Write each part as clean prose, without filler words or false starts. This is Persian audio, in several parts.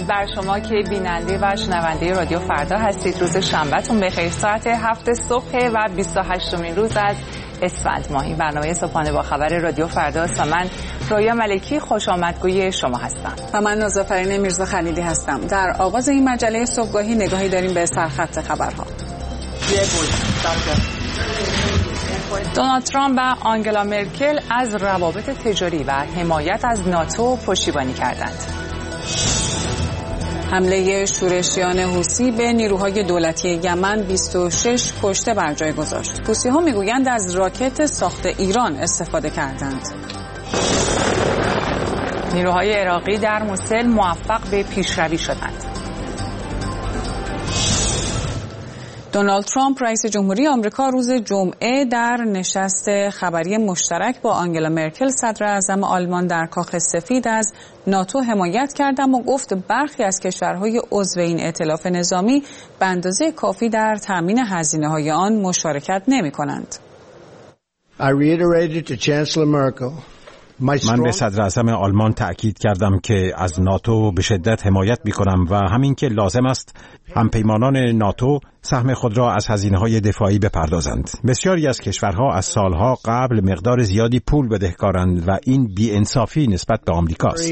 بر شما که بیننده و شنونده رادیو فردا هستید. روز شنبهتون بخیر. ساعت 7 صبح و 28مین روز از اسفند ماه. این برنامه صبحانه با خبر رادیو فردا است و من رویا ملکی خوش آمدگوی شما هستم و من نازافرین میرزا خلیلی هستم. در آغاز این مجله صبحگاهی نگاهی داریم به سرخط خبرها. دونالد ترامپ و آنگلا مرکل از روابط تجاری و حمایت از ناتو پشتیبانی کردند. حمله شورشیان حوثی به نیروهای دولتی یمن 26 کشته بر جای گذاشت. حوثی‌ها میگویند از راکت ساخت ایران استفاده کردند. نیروهای عراقی در موسل موفق به پیشروی شدند. دونالد ترامپ رئیس جمهوری آمریکا روز جمعه در نشست خبری مشترک با آنگلا مرکل صدر اعظم آلمان در کاخ سفید از ناتو حمایت کرد، اما گفت برخی از کشورهای عضو این ائتلاف نظامی به اندازه کافی در تامین هزینه‌های آن مشارکت نمی‌کنند. من به صدر اعظم آلمان تأکید کردم که از ناتو به شدت حمایت می‌کنم و همین که لازم است همپیمانان ناتو سهم خود را از هزینه‌های دفاعی بپردازند. بسیاری از کشورها از سالها قبل مقدار زیادی پول بدهکارند و این بی‌انصافی نسبت به آمریکاست.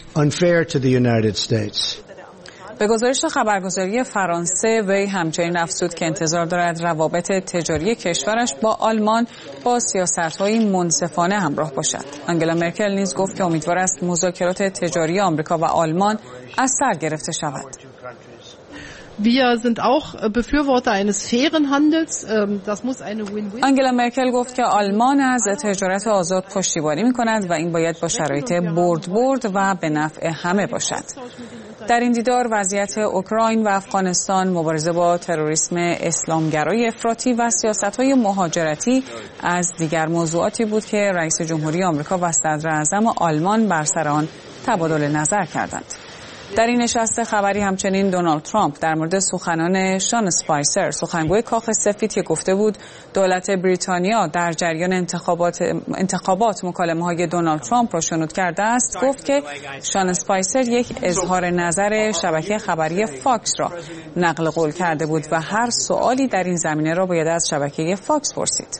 به گزارش خبرگزاری فرانسه، وی همچنین افزود که انتظار دارد روابط تجاری کشورش با آلمان با سیاست‌های منصفانه همراه باشد. آنگلا مرکل نیز گفت که امیدوار است مذاکرات تجاری آمریکا و آلمان از سر گرفته شود. Wir sind auch Befürworter eines fairen Handels. Das muss eine Win-Win. آنگلا مرکل گفت که آلمان از تجارت آزاد پشتیبانی می‌کند و این باید با شرایط برد و به نفع همه باشد. در این دیدار وضعیت اوکراین و افغانستان، مبارزه با تروریسم اسلامگرای افراطی و سیاست‌های مهاجرتی از دیگر موضوعاتی بود که رئیس جمهوری آمریکا و صدر اعظم آلمان بر سر آن تبادل نظر کردند. در این نشست خبری همچنین دونالد ترامپ در مورد سخنان شان اسپایسر، سخنگوی کاخ سفید که گفته بود دولت بریتانیا در جریان انتخابات مکالمه‌های دونالد ترامپ را شنود کرده است، گفت که شان اسپایسر یک اظهار نظر شبکه خبری فاکس را نقل قول کرده بود و هر سوالی در این زمینه را باید از شبکه فاکس پرسید.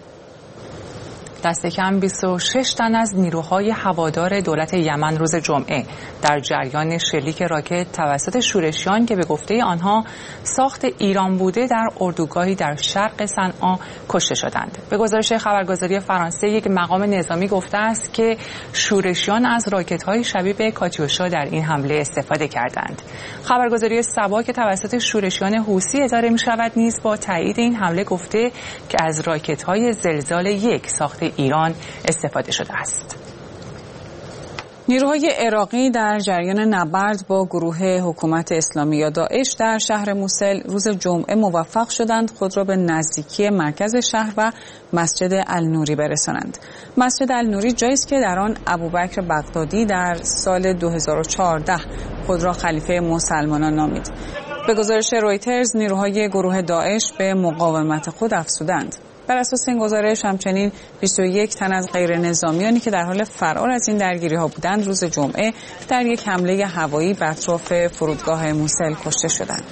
دست کم 26 تن از نیروهای هوادار دولت یمن روز جمعه در جریان شلیک راکت توسط شورشیان که به گفته آنها ساخت ایران بوده در اردوگاهی در شرق صنعا کشته شدند. به گزارش خبرگزاری فرانسه، یک مقام نظامی گفته است که شورشیان از راکت‌های شبیه به کاتیوشا در این حمله استفاده کردند. خبرگزاری سبا که توسط شورشیان حوثی اداره می‌شود نیز با تایید این حمله گفته که از راکت‌های زلزال 1 ساخت ایران استفاده شده است. نیروهای عراقی در جریان نبرد با گروه حکومت اسلامی یا داعش در شهر موسل روز جمعه موفق شدند خود را به نزدیکی مرکز شهر و مسجد النوری برسانند. مسجد النوری جایی است که در آن ابوبکر بغدادی در سال 2014 خود را خلیفه مسلمانان نامید. به گزارش رویترز، نیروهای گروه داعش به مقاومت خود افزودند. بر اساس این گزارش همچنین 21 تن از غیر نظامیانی که در حال فرار از این درگیری‌ها بودند روز جمعه در یک حمله هوایی به اطراف فرودگاه موسل کشته شدند.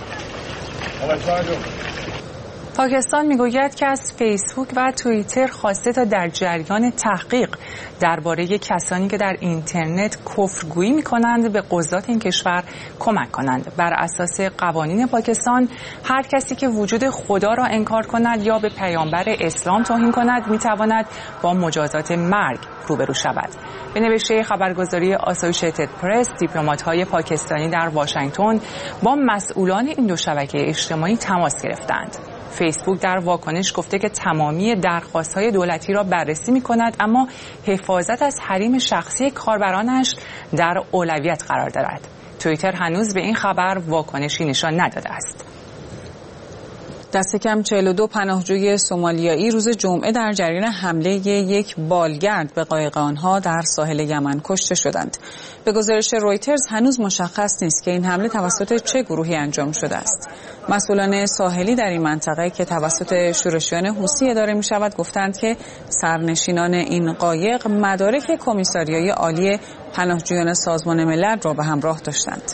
پاکستان میگوید که از فیسبوک و توییتر خواسته تا در جریان تحقیق درباره کسانی که در اینترنت کفرگویی می‌کنند به قضات این کشور کمک کنند. بر اساس قوانین پاکستان هر کسی که وجود خدا را انکار کند یا به پیامبر اسلام توهین کند می‌تواند با مجازات مرگ روبرو شود. به نوشته خبرگزاری آسوشیتد پرس، دیپلمات‌های پاکستانی در واشنگتن با مسئولان این دو شبکه اجتماعی تماس گرفتند. فیسبوک در واکنش گفته که تمامی درخواست‌های دولتی را بررسی می‌کند، اما حفاظت از حریم شخصی کاربرانش در اولویت قرار دارد. توییتر هنوز به این خبر واکنشی نشان نداده است. دست کم 42 پناهجوی سومالیایی روز جمعه در جریان حمله یک بالگرد به قایق آنها در ساحل یمن کشته شدند. به گزارش رویترز هنوز مشخص نیست که این حمله توسط چه گروهی انجام شده است. مسئولان ساحلی در این منطقه که توسط شورشیان حوثی اداره می شود گفتند که سرنشینان این قایق مدارک کمیساریای عالی پناهجویان سازمان ملل را به همراه داشتند.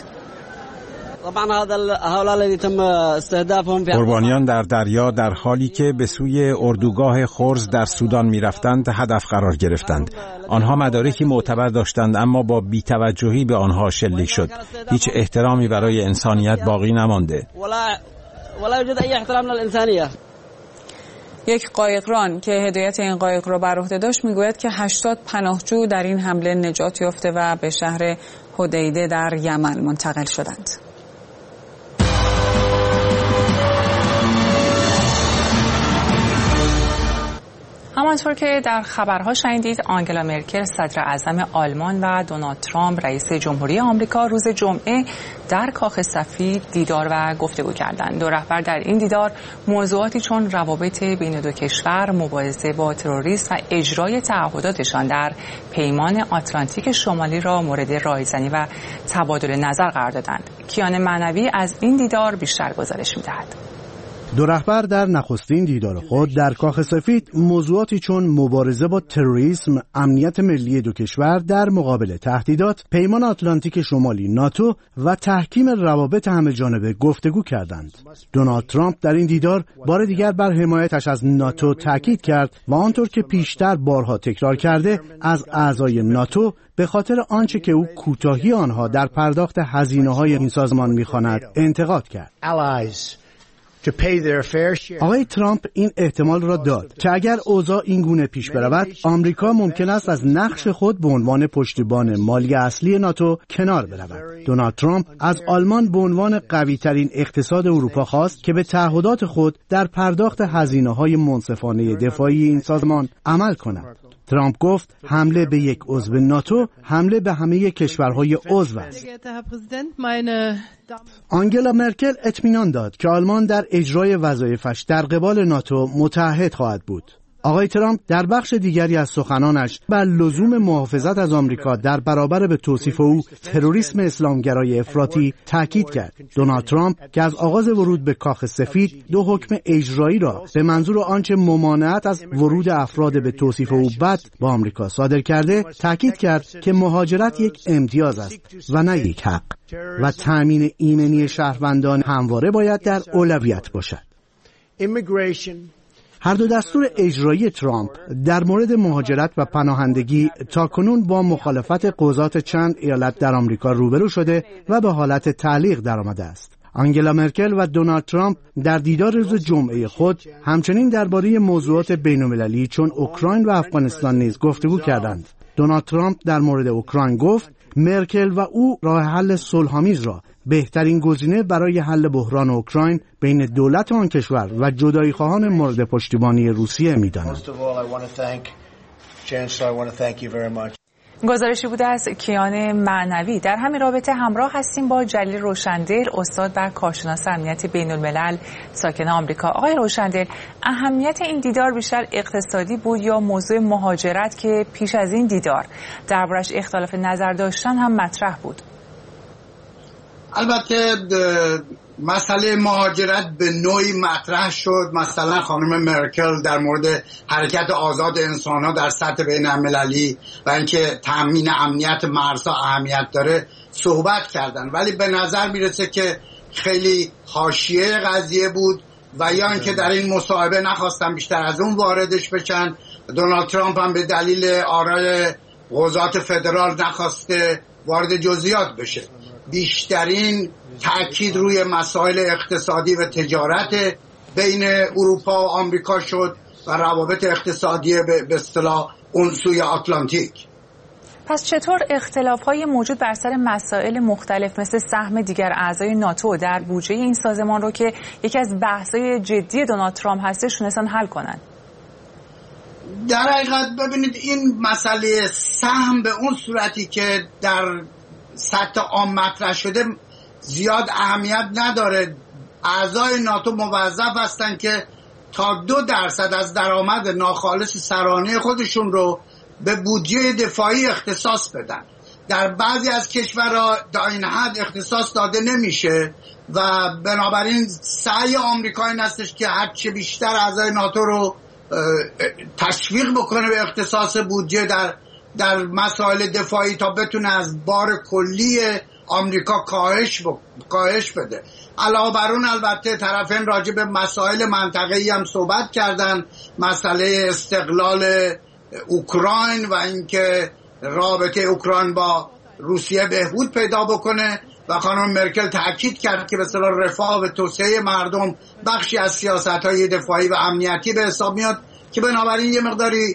قربانیان در دریا در حالی که به سوی اردوگاه خرز در سودان می رفتند هدف قرار گرفتند. آنها مدارکی معتبر داشتند اما با بی‌توجهی به آنها شلیک شد. هیچ احترامی برای انسانیت باقی نمانده. یک قایقران که هدایت این قایق را بر عهده داشت میگوید که 80 پناهجو در این حمله نجات یافته و به شهر حدیده در یمن منتقل شدند. همانطور که در خبرها شنیدید، آنگلا مرکل صدر اعظم آلمان و دونالد ترامپ رئیس جمهوری آمریکا روز جمعه در کاخ سفید دیدار و گفتگو کردند. دو رهبر در این دیدار موضوعاتی چون روابط بین دو کشور، مبارزه با تروریسم و اجرای تعهداتشان در پیمان آتلانتیک شمالی را مورد رایزنی و تبادل نظر قرار دادند. کیان معنوی از این دیدار بیشتر گزارش می‌دهد. دو رهبر در نخستین دیدار خود در کاخ سفید موضوعاتی چون مبارزه با تروریسم، امنیت ملی دو کشور در مقابل تهدیدات، پیمان آتلانتیک شمالی ناتو و تحکیم روابط همه‌جانبه گفتگو کردند. دونالد ترامپ در این دیدار بار دیگر بر حمایتش از ناتو تاکید کرد و آنطور که پیشتر بارها تکرار کرده از اعضای ناتو به خاطر آنچه که او کوتاهی آنها در پرداخت هزینه‌های این سازمان می‌خواند انتقاد کرد. آقای ترامپ این احتمال را داد که اگر اوضاع این گونه پیش برود، آمریکا ممکن است از نقش خود به عنوان پشتیبان مالی اصلی ناتو کنار برود. دونالد ترامپ از آلمان به عنوان قوی‌ترین اقتصاد اروپا خواست که به تعهدات خود در پرداخت هزینه‌های منصفانه دفاعی این سازمان عمل کند. ترامپ گفت حمله به یک عضو ناتو حمله به همه کشورهای عضو است. آنگلا مرکل اطمینان داد که آلمان در اجرای وظایفش در قبال ناتو متحد خواهد بود. آقای ترامپ در بخش دیگری از سخنانش بر لزوم محافظت از آمریکا در برابر به توصیف او تروریسم اسلامگرای افراطی تاکید کرد. دونالد ترامپ که از آغاز ورود به کاخ سفید دو حکم اجرایی را به منظور آنچه ممانعت از ورود افراد به توصیف او بد به آمریکا صادر کرده، تاکید کرد که مهاجرت یک امتیاز است و نه یک حق و تأمین ایمنی شهروندان همواره باید در اولویت باشد. هر دو دستور اجرایی ترامپ در مورد مهاجرت و پناهندگی تاکنون با مخالفت قضات چند ایالت در آمریکا روبرو شده و به حالت تعلیق درآمده است. آنگلا مرکل و دونالد ترامپ در دیدار روز جمعه خود همچنین درباره موضوعات بین‌المللی چون اوکراین و افغانستان نیز گفتگو کردند. دونالد ترامپ در مورد اوکراین گفت مرکل و او راه حل صلح‌آمیز را بهترین گزینه برای حل بحران اوکراین بین دولت آن کشور و جدایی خواهان مورد پشتیبانی روسیه می‌دانند. گزارشی بوده از کیان معنوی. در همین رابطه همراه هستیم با جلیل روشندل، استاد و کارشناس امنیت بین الملل ساکن آمریکا. آقای روشندل، اهمیت این دیدار بیشتر اقتصادی بود یا موضوع مهاجرت که پیش از این دیدار دربارش اختلاف نظر داشتن هم مطرح بود؟ البته مسئله مهاجرت به نوعی مطرح شد. مثلا خانم مرکل در مورد حرکت آزاد انسان‌ها در سطح بین‌المللی و اینکه تأمین امنیت مرزها اهمیت داره صحبت کردن، ولی به نظر میرسه که خیلی حاشیه قضیه بود و یا اینکه در این مصاحبه نخواستن بیشتر از اون واردش بشن. دونالد ترامپ هم به دلیل آرای قضات فدرال نخواسته وارد جزئیات بشه. بیشترین تأکید روی مسائل اقتصادی و تجارت بین اروپا و آمریکا شد و روابط اقتصادی به اصطلاح اون سوی آتلانتیک. پس چطور اختلاف‌های موجود بر سر مسائل مختلف مثل سهم دیگر اعضای ناتو در بودجه این سازمان رو که یکی از بحث‌های جدی دونالد ترامپ هستش تونستن حل کنن؟ در حقیقت ببینید این مسئله سهم به اون صورتی که در سطح عام مطرح شده زیاد اهمیت نداره. اعضای ناتو موظف هستند که تا 2% از درآمد ناخالص سرانه خودشون رو به بودجه دفاعی اختصاص بدن. در بعضی از کشورها تا این حد اختصاص داده نمیشه و بنابراین سعی آمریکا این هستش که هرچه بیشتر اعضای ناتو رو تشویق بکنه به اختصاص بودجه در مسائل دفاعی تا بتونه از بار کلی آمریکا کاهش بده. علاوه بر اون البته طرفین راجع به مسائل منطقه‌ای هم صحبت کردن، مسئله استقلال اوکراین و اینکه رابطه اوکراین با روسیه بهبود پیدا بکنه و خانم مرکل تاکید کرد که به اصطلاح رفاه و توسعه مردم بخشی از سیاست‌های دفاعی و امنیتی به حساب میاد که بنابراین یه مقداری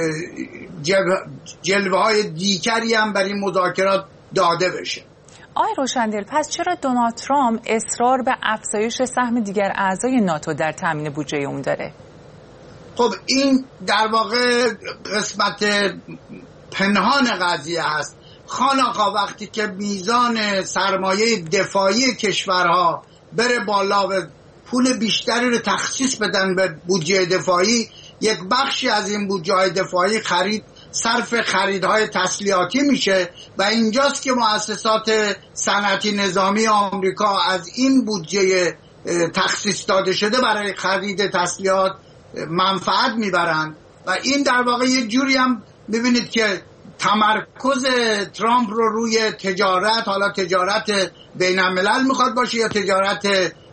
جلوه‌های دیگری هم برای این مذاکرات داده بشه. آقای روشندل، پس چرا دونالد ترامپ اصرار به افزایش سهم دیگر اعضای ناتو در تامین بودجه اون داره؟ خب این در واقع قسمت پنهان قضیه هست. خانقا وقتی که میزان سرمایه دفاعی کشورها بره بالا و پول بیشتری رو تخصیص بدن به بودجه دفاعی، یک بخشی از این بودجه دفاعی صرف خریدهای تسلیحاتی میشه و اینجاست که مؤسسات صنعتی نظامی آمریکا از این بودجه تخصیص داده شده برای خرید تسلیحات منفعت میبرند و این در واقع یه جوری هم ببینید که تمرکز ترامپ رو روی تجارت، حالا تجارت بین الملل میخواد باشه یا تجارت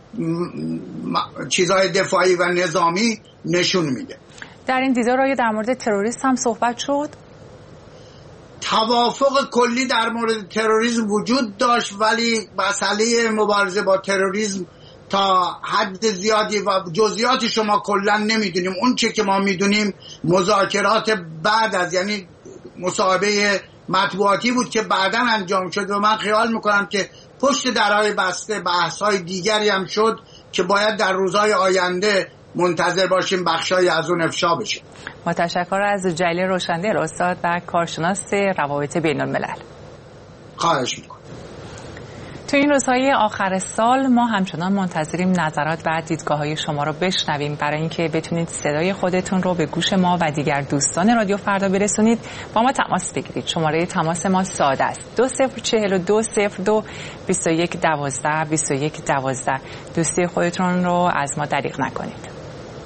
چیزهای دفاعی و نظامی نشون میده. در این دیدار در مورد تروریسم هم صحبت شد؟ توافق کلی در مورد تروریسم وجود داشت ولی مسئله مبارزه با تروریسم تا حد زیادی و جزئیات شما کلا نمیدونیم. اون چه که ما میدونیم مذاکرات بعد از یعنی مصاحبه مطبوعاتی بود که بعداً انجام شد و من خیال میکنم که پشت درهای بسته بحث‌های دیگری هم شد که باید در روزهای آینده منتظر باشیم بخشای از اون افشا بشه. متشکرم از جلیل روشندل، استاد و کارشناس روابط بین الملل. خواهش میکنم. تو این روزهای آخر سال ما همچنان منتظریم نظرات و دیدگاه‌های شما رو بشنویم برای اینکه بتونید صدای خودتون رو به گوش ما و دیگر دوستان رادیو فردا برسونید. با ما تماس بگیرید. شماره تماس ما ساده است: 2042022112. دوستی خودتون رو از ما دریغ نکنید.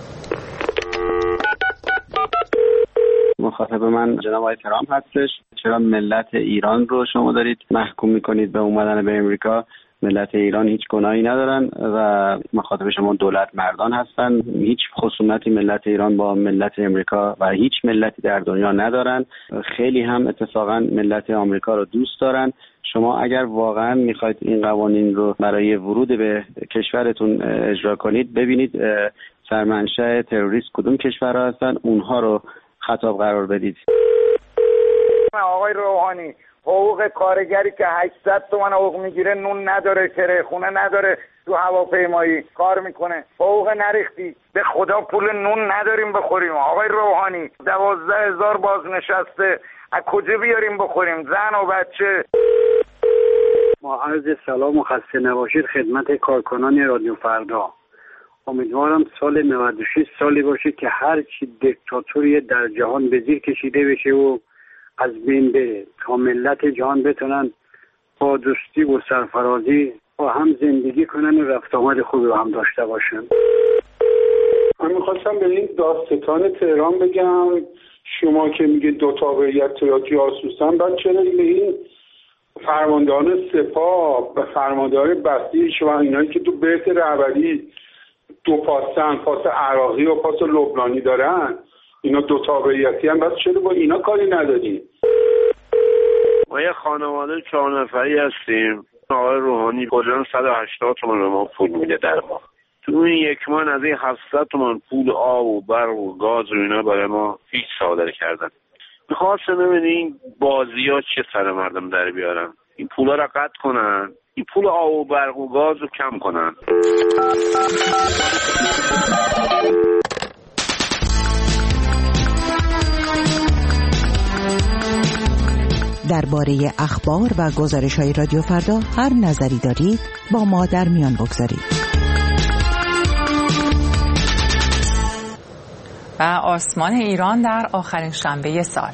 مخاطب من جناب آقای ترامپ هستش. چرا ملت ایران رو شما دارید محکوم میکنید به اومدن به امریکا؟ ملت ایران هیچ گناهی ندارن و مخاطب شما دولت مردان هستن. هیچ خصومتی ملت ایران با ملت امریکا و هیچ ملتی در دنیا ندارن. خیلی هم اتفاقا ملت آمریکا رو دوست دارن. شما اگر واقعا میخواید این قوانین رو برای ورود به کشورتون اجرا کنید، ببینید سرمنشأ تروریست کدوم کشورها هستن، اونها رو خطاب قرار بدید. آقای روحانی، حقوق کارگری که 800 تومن حقوق میگیره، نون نداره، کره خونه نداره، تو هواپیمایی کار میکنه، حقوق نریختی، به خدا پول نون نداریم بخوریم. آقای روحانی 12,000 بازنشسته از کجا بیاریم بخوریم؟ زن و بچه. ما عرض سلام و خسته نباشید خدمت کارکنان رادیو فردا. امیدوارم سال 96 سالی باشه که هر چی دیکتاتوری در جهان به زیر کشیده بشه و از بین بره تا ملت جهان بتونن با دوستی و سرفرازی با هم زندگی کنن و رفت آمد خوبی با هم داشته باشن. من میخواستم به این داستان تهران بگم، شما که میگه دو تابعیت یا جاسوسن، بعد چرا به این فرماندهان سپاه و فرماندهان بستی شما اینایی که تو بیت رهبری دو پاسن، پاس عراقی و پاس لبنانی دارن، اینا دو تابعیتی هم، بس چرا با اینا کاری نداریم؟ ما یه خانواده 4 نفری هستیم. آقای روحانی کلاً 180 تومن به ما پول میده در ماه. تو این یک ماه از این 700 تومن پول آب و برق و گاز و اینا برای ما هیچ صادر کردن. میخواستم ببینید این بازی ها چه سر مردم در بیارن، این پولا را قطع کنن، این پول آب و برق و گاز رو کم کنن. درباره اخبار و گزارش‌های رادیو فردا هر نظری دارید با ما در میان بگذارید. و آسمان ایران در آخرین شنبه سال.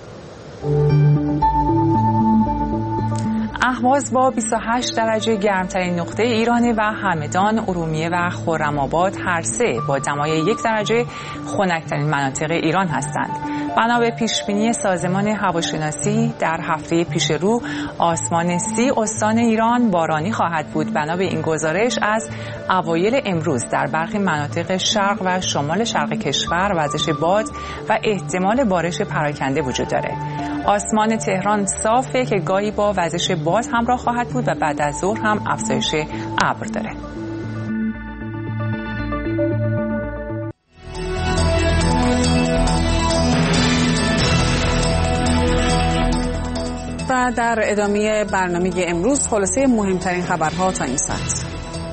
اهواز با 28 درجه گرمترین نقطه ایران و همدان، ارومیه و خرم‌آباد هر سه با دمای 1 درجه خنک‌ترین مناطق ایران هستند. بنا به پیشبینی سازمان هواشناسی در هفته پیش رو آسمان 30 استان ایران بارانی خواهد بود. بنا به این گزارش از اوایل امروز در برخی مناطق شرق و شمال شرق کشور وزش باد و احتمال بارش پراکنده وجود داره. آسمان تهران صافه که گاهی با وزش باد همراه خواهد بود و بعد از ظهر هم افزایش ابر داره. و در ادامه برنامه امروز خلاصه مهمترین خبرها تا این ساعت.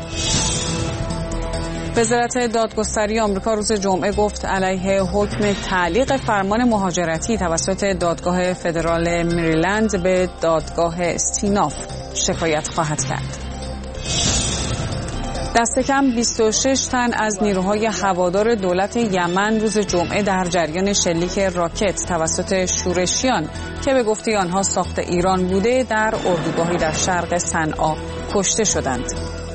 وزارت دادگستری آمریکا روز جمعه گفت علیه حکم تعلیق فرمان مهاجرتی توسط دادگاه فدرال مریلند به دادگاه استیناف شکایت خواهد کرد. دست کم 26 تن از نیروهای هوادار دولت یمن روز جمعه در جریان شلیک راکت توسط شورشیان که به گفته آنها ساخت ایران بوده در اردوگاهی در شرق صنعا کشته شدند.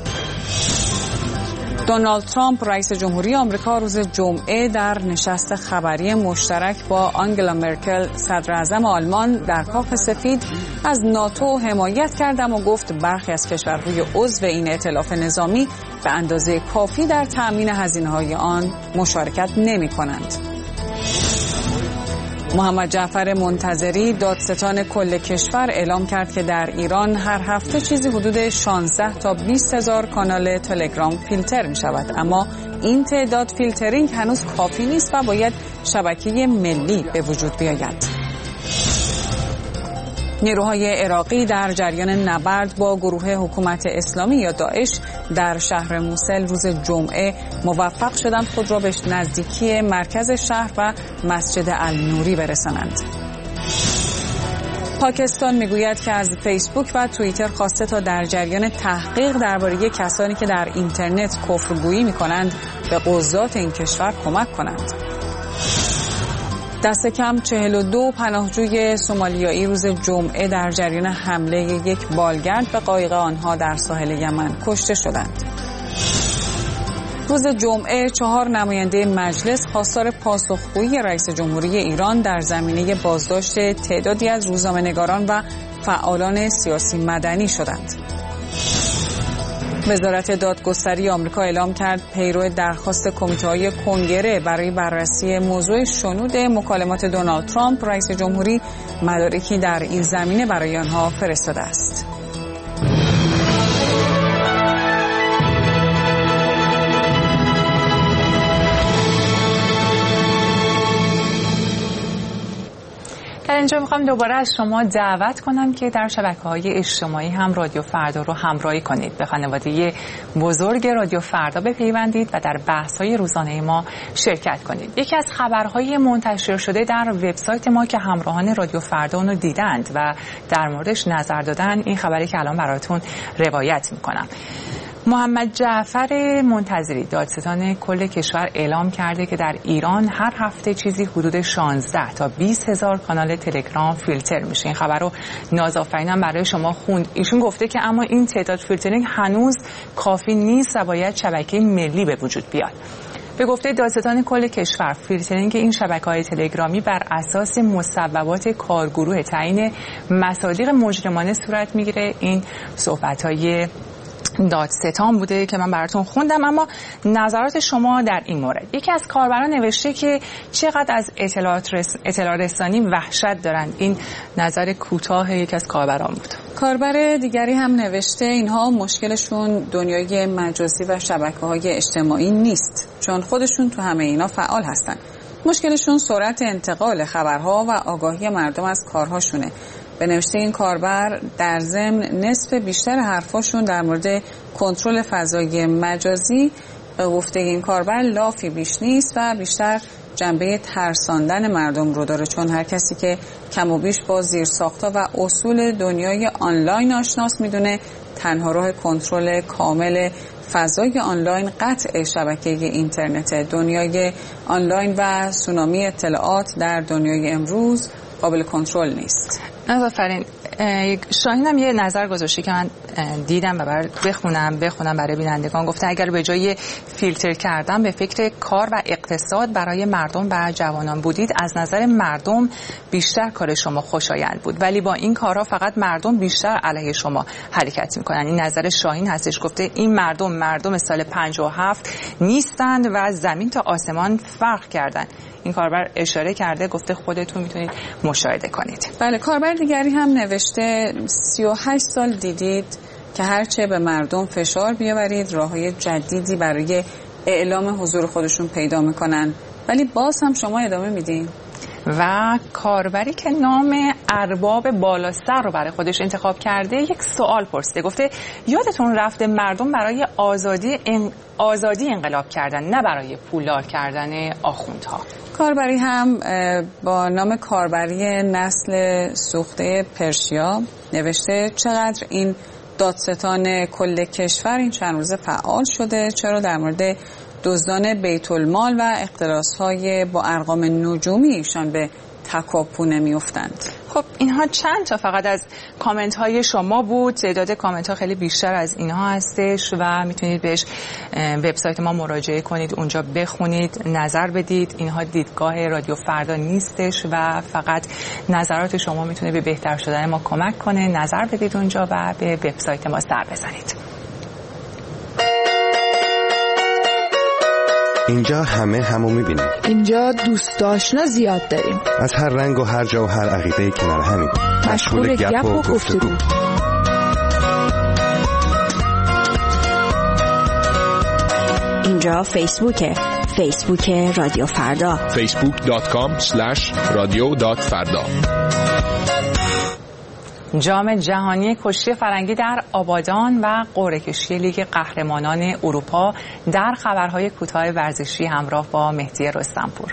دونالد ترامپ رئیس جمهوری آمریکا روز جمعه در نشست خبری مشترک با آنگلا مرکل صدر اعظم آلمان در کاخ سفید از ناتو حمایت کرد و گفت برخی از کشورهای عضو این ائتلاف نظامی به اندازه کافی در تأمین هزینه‌های آن مشارکت نمی‌کنند. محمد جعفر منتظری دادستان کل کشور اعلام کرد که در ایران هر هفته چیزی حدود 16 تا 20 هزار کانال تلگرام فیلتر می شود، اما این تعداد فیلترینگ هنوز کافی نیست و باید شبکه ملی به وجود بیاید. نیروهای عراقی در جریان نبرد با گروه حکومت اسلامی یا داعش در شهر موسل روز جمعه موفق شدند خود را به نزدیکی مرکز شهر و مسجد النوری برسانند. پاکستان میگوید که از فیسبوک و توییتر خواسته تا در جریان تحقیق درباره کسانی که در اینترنت کفرگویی می‌کنند به قضات این کشور کمک کنند. دست کم 42 پناهجوی سومالیایی روز جمعه در جریان حمله یک بالگرد به قایق آنها در ساحل یمن کشته شدند. روز جمعه 4 نماینده مجلس خواستار پاسخگویی رئیس جمهوری ایران در زمینه بازداشت تعدادی از روزنامه‌نگاران و فعالان سیاسی مدنی شدند. وزارت دادگستری آمریکا اعلام کرد پیرو درخواست کمیته‌های کنگره برای بررسی موضوع شنود مکالمات دونالد ترامپ رئیس جمهوری مدارکی در این زمینه برای آنها فرستاده است. در اینجا میخوام دوباره از شما دعوت کنم که در شبکه‌های اجتماعی هم رادیو فردا رو همراهی کنید. به خانواده بزرگ رادیو فردا بپیوندید و در بحث‌های روزانه ما شرکت کنید. یکی از خبرهای منتشر شده در وبسایت ما که همراهان رادیو فردا اون رو دیدند و در موردش نظر دادن، این خبری که الان براتون روایت میکنم. محمد جعفر منتظری دادستان کل کشور اعلام کرده که در ایران هر هفته چیزی حدود 16 تا 20 هزار کانال تلگرام فیلتر میشه. این خبر رو نازآفرینم برای شما خوند. ایشون گفته که اما این تعداد فیلترینگ هنوز کافی نیست و باید شبکه ملی به وجود بیاد. به گفته دادستان کل کشور فیلترینگ این شبکه‌های تلگرامی بر اساس مصوبات کارگروه تعیین مصادیق مجرمانه صورت میگیره. این صحبت‌های دادستان بوده که من براتون خوندم. اما نظرات شما در این مورد. یکی از کاربران نوشته که چقدر از اطلاع رسانی وحشت دارند. این نظر کوتاه یکی از کاربران بود. کاربر دیگری هم نوشته اینها مشکلشون دنیای مجازی و شبکه‌های اجتماعی نیست، چون خودشون تو همه اینا فعال هستن. مشکلشون سرعت انتقال خبرها و آگاهی مردم از کارهاشونه. به نوشته این کاربر در ضمن نصف بیشتر حرفاشون در مورد کنترل فضای مجازی به گفته این کاربر لافی بیش نیست و بیشتر جنبه ترساندن مردم رو داره، چون هر کسی که کم و بیش با زیرساخت‌ها و اصول دنیای آنلاین آشناست میدونه تنها راه کنترل کامل فضای آنلاین قطع شبکه اینترنت. دنیای آنلاین و سونامی اطلاعات در دنیای امروز قابل کنترل نیست. آفرین. شاهین هم یه نظر گذاشتی که من دیدم و بخونم برای بینندگان. گفته اگر به جای فیلتر کردن به فکر کار و اقتصاد برای مردم و جوانان بودید، از نظر مردم بیشتر کار شما خوشایند بود، ولی با این کارها فقط مردم بیشتر علیه شما حرکت میکنن. این نظر شاهین هستش. گفته این مردم سال 57 نیستند و زمین تا آسمان فرق کردن. این کاربر اشاره کرده، گفته خودتون میتونید مشاهده کنید. بله، کاربر دیگری هم نوشته 38 سال دیدید که هرچه به مردم فشار بیاورید راههای جدیدی برای اعلام حضور خودشون پیدا میکنن، ولی باز هم شما ادامه میدین. و کاربری که نام ارباب بالاسر رو برای خودش انتخاب کرده یک سوال پرسیده. گفته یادتون رفته مردم برای آزادی انقلاب کردن، نه برای پولدار کردن آخوندها. کاربری هم با نام کاربری نسل سوخته پرشیا نوشته چقدر این دادستان کل کشور این چند روزه فعال شده، چرا در مورد دزدان بیت المال و اختلاس‌های با ارقام نجومی ایشان به تکاپو نمی‌افتند. خب اینها چند تا فقط از کامنت های شما بود. تعداد کامنت ها خیلی بیشتر از اینها هستش و میتونید بهش وبسایت ما مراجعه کنید، اونجا بخونید، نظر بدید. اینها دیدگاه رادیو فردا نیستش و فقط نظرات شما میتونه به بهتر شدن ما کمک کنه. نظر بدید اونجا و به وبسایت ما سر بزنید. اینجا همو میبینیم. اینجا دوست آشنا زیاد داریم. از هر رنگ و هر جا و هر عقیده‌ای کنار همیم. مشغول گپ و گفتگو. اینجا فیسبوک رادیو فردا. facebook.com/radio.farda. جام جهانی کشتی فرنگی در آبادان و قرعه کشی لیگ قهرمانان اروپا در خبرهای کوتاه ورزشی همراه با مهدی رستمپور.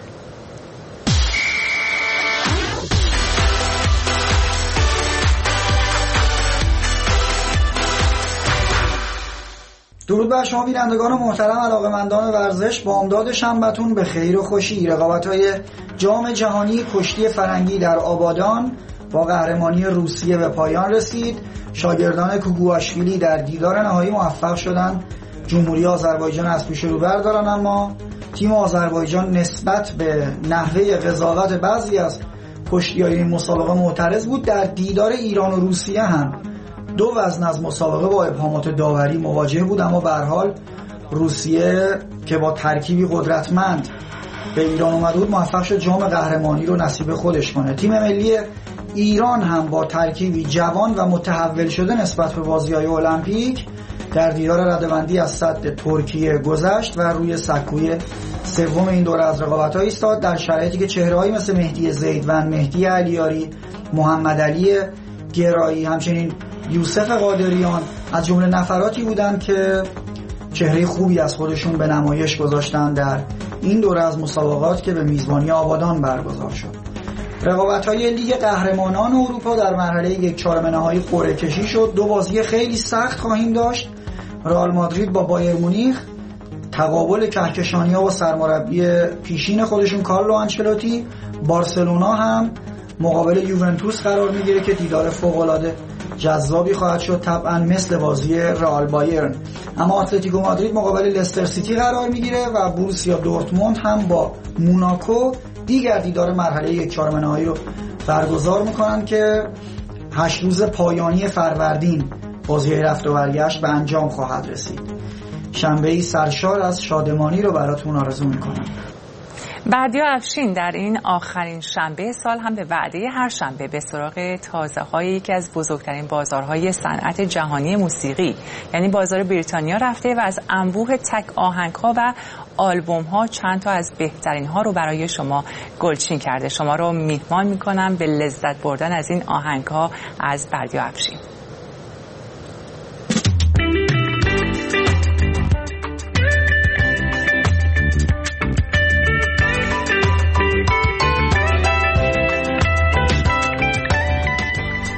درود بر شما بینندگان محترم علاقه‌مندان ورزش. بامداد شنبه‌تون به خیر و خوشی. رقابت‌های جام جهانی کشتی فرنگی در آبادان با قهرمانی روسیه به پایان رسید. شاگردان کوگواشویلی در دیدار نهایی موفق شدند جمهوری آذربایجان از پیش رو بردارن، اما تیم آذربایجان نسبت به نحوه قضاوت بعضی از کشتی‌های این مسابقه معترض بود. در دیدار ایران و روسیه هم دو وزن از مسابقه با ابهامات داوری مواجه بود، اما به هر حال روسیه که با ترکیبی قدرتمند به ایران اومده بود موفق شد جام قهرمانی رو نصیب خودش کنه. تیم ملی ایران هم با ترکیبی جوان و متحول شده نسبت به بازی‌های المپیک در دیدار رده‌بندی از سد ترکیه گذشت و روی سکوی سوم این دوره از رقابت‌ها ایستاد، در شرایطی که چهره‌هایی مثل مهدی زیدون، مهدی علیاری، محمد علی گرایی، همچنین یوسف قادریان از جمله نفراتی بودند که چهره خوبی از خودشون به نمایش گذاشتن در این دوره از مسابقات که به میزبانی آبادان برگزار شد. رقابت‌های لیگ قهرمانان اروپا در مرحله یک چهارم نهایی قرعه کشی شد. دو بازی خیلی سخت خواهیم داشت. رئال مادرید با بایر مونیخ، تقابل کهکشانی‌ها با سرمربی پیشین خودشون کارلو آنچلوتی. بارسلونا هم مقابل یوونتوس قرار میگیره که دیدار فوق‌العاده جذابی خواهد شد، طبعا مثل بازی رئال بایرن. اما اتلتیکو مادرید مقابل لستر سیتی قرار میگیره و بوروسیا دورتموند هم با موناکو دیگر دیدار مرحله یک چهارم نهایی رو برگزار میکنن که 8 روز پایانی فروردین بازی رفت و برگشت به انجام خواهد رسید. شنبه‌ای سرشار از شادمانی رو براتون آرزو میکنم. بردیا افشین در این آخرین شنبه سال هم به وعده هر شنبه به سراغ تازه‌های یکی از بزرگترین بازارهای صنعت جهانی موسیقی یعنی بازار بریتانیا رفته و از انبوه تک آهنگ‌ها و آلبوم‌ها چند تا از بهترین‌ها رو برای شما گلچین کرده. شما رو میهمان می‌کنم به لذت بردن از این آهنگ‌ها از بردیا افشین.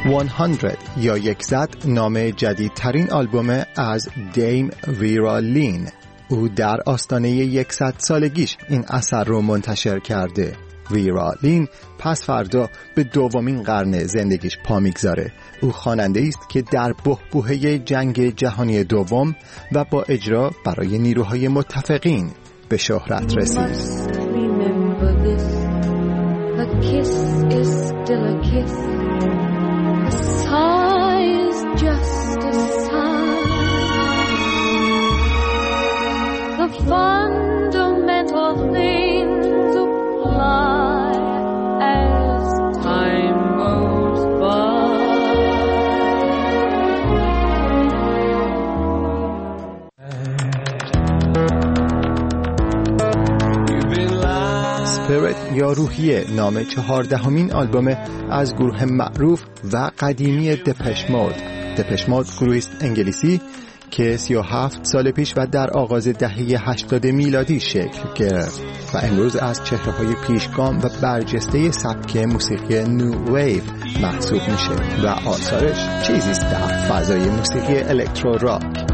100 یا 100 نام جدیدترین آلبوم از دیم ویرا لین. او در آستانه 100 سالگیش این اثر رو منتشر کرده. ویرا لین پس فردا به دومین قرن زندگیش پا میگذاره. او خواننده است که در بحبوحه جنگ جهانی دوم و با اجرا برای نیروهای متفقین به شهرت رسید. اسپریت یا روحیه نام 14مین آلبوم از گروه معروف و قدیمی دپش مود. دپش مود گروهی است انگلیسی که 37 سال پیش و در آغاز دهه 80 میلادی شکل گرفت و امروز از چهره‌های پیشگام و برجسته سبک موسیقی نو ویو محسوب میشه و آثارش چیزی است در فضای موسیقی الکترو راک.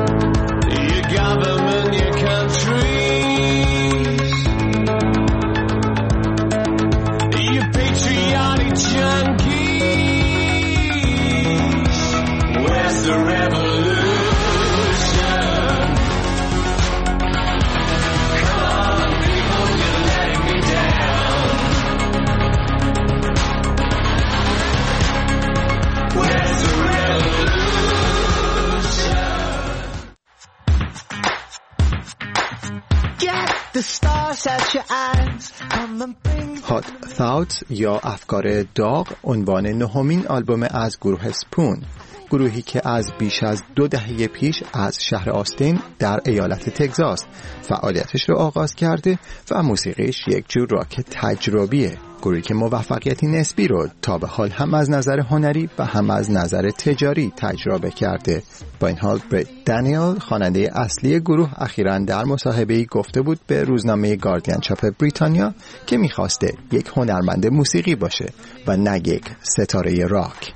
هات ثاوتس یا افکار داغ عنوان 9مین آلبوم از گروه سپون، گروهی که از بیش از 2 دهه پیش از شهر آستین در ایالت تگزاس فعالیتش رو آغاز کرده و موسیقیش یک جور راک تجربیه. گروهی که موفقیتی نسبی رو تا به حال هم از نظر هنری و هم از نظر تجاری تجربه کرده. با این حال برت دانیل خواننده اصلی گروه اخیراً در مصاحبه‌ای گفته بود به روزنامه گاردین چاپ بریتانیا که می‌خواسته یک هنرمند موسیقی باشه و نه یک ستاره راک.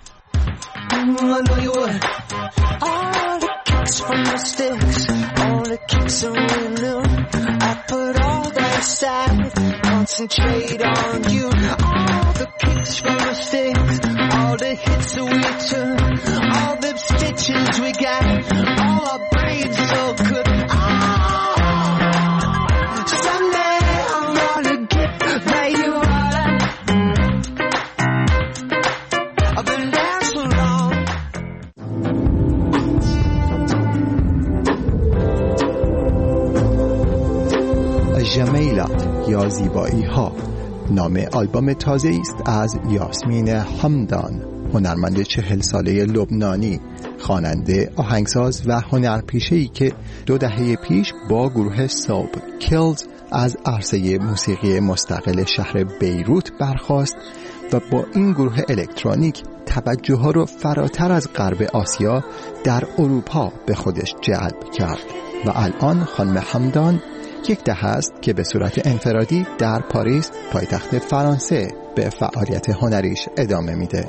Concentrate on you, all the kicks from mistakes, all the hits that we took, all the stitches we got, all our brains so good. Someday I'm gonna get where you are. I've been down so long. جمیلات یا زیبایی ها نام آلبوم تازه است از یاسمین همدان، هنرمند 40 ساله لبنانی، خواننده، آهنگساز و هنرپیشه‌ای که 2 دهه پیش با گروه سوب کیلز از عرصه موسیقی مستقل شهر بیروت برخاست و با این گروه الکترونیک توجه ها رو فراتر از غرب آسیا در اروپا به خودش جلب کرد و الان خانم همدان 1 دهه است که به صورت انفرادی در پاریس پایتخت فرانسه به فعالیت هنریش ادامه میده.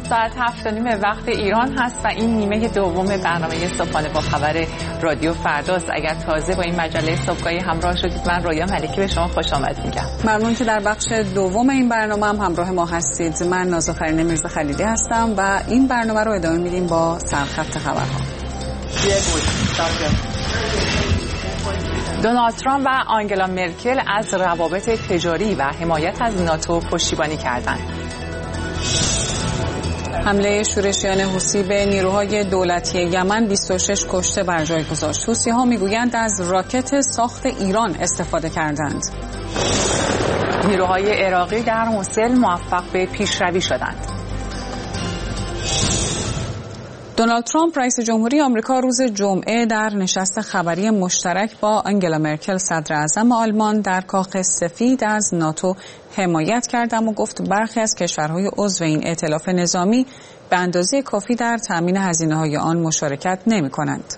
ساعت 7:30 وقت ایران هست و این نیمه دوم برنامه صبحانه با خبر رادیو فرداست. اگر تازه با این مجله صبحگاهی همراه شدید، من رویا ملکی به شما خوش آمد میگم. ممنون که در بخش دوم این برنامه هم همراه ما هستید. من نازافرین میرزا خلیلی هستم و این برنامه رو ادامه میدیم با سرخط خبرها. دونالد ترامپ و آنگلا مرکل از روابط تجاری و حمایت از ناتو پشتیبانی کردند. حمله شورشیان حوثی به نیروهای دولتی یمن 26 کشته بر جای گذاشت. حوثی‌ها میگویند از راکت ساخت ایران استفاده کردند. نیروهای عراقی در موصل موفق به پیشروی شدند. دونالد ترامپ رئیس جمهوری آمریکا روز جمعه در نشست خبری مشترک با آنگلا مرکل صدر اعظم آلمان در کاخ سفید از ناتو حمایت کرد، اما گفت برخی از کشورهای عضو این ائتلاف نظامی به اندازه کافی در تامین هزینه‌های آن مشارکت نمی‌کنند.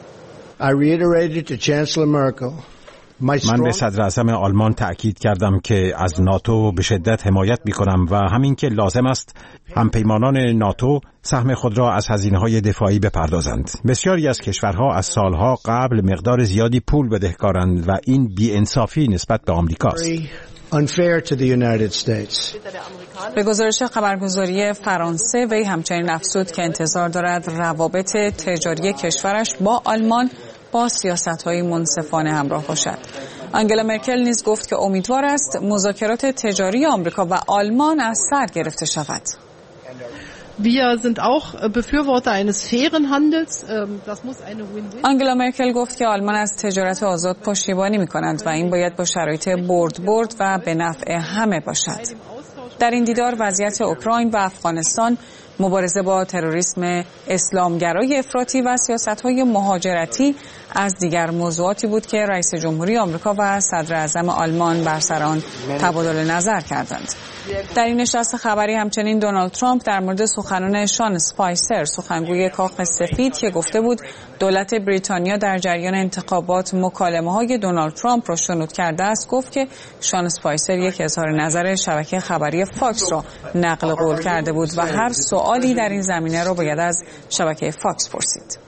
من به صدر اعظم آلمان تأکید کردم که از ناتو به شدت حمایت می‌کنم و همین که لازم است همپیمانان ناتو سهم خود را از هزینه‌های دفاعی بپردازند. بسیاری از کشورها از سالها قبل مقدار زیادی پول بدهکارند و این بی‌انصافی نسبت به آمریکاست. به گزارش خبرگزاری فرانسه، وی همچنین افزود که انتظار دارد روابط تجاری کشورش با آلمان با سیاست‌های منصفانه همراه باشد. آنگلا مرکل نیز گفت که امیدوار است مذاکرات تجاری آمریکا و آلمان از سر گرفته شود. آنگلا مرکل گفت که آلمان از تجارت آزاد پشتیبانی می‌کند و این باید با شرایط برد و به نفع همه باشد. در این دیدار وضعیت اوکراین و افغانستان، مبارزه با تروریسم اسلامگرای افراطی و سیاست‌های مهاجرتی از دیگر موضوعاتی بود که رئیس جمهوری آمریکا و صدر اعظم آلمان بر سر آن تبادل نظر کردند. در این نشست خبری همچنین دونالد ترامپ در مورد سخنان شان اسپایسر، سخنگوی کاخ سفید، که گفته بود دولت بریتانیا در جریان انتخابات مکالمه‌های دونالد ترامپ را شنود کرده است، گفت که شان اسپایسر یک اظهار نظر شبکه خبری فاکس را نقل قول کرده بود و هر سوالی در این زمینه را باید از شبکه فاکس پرسید.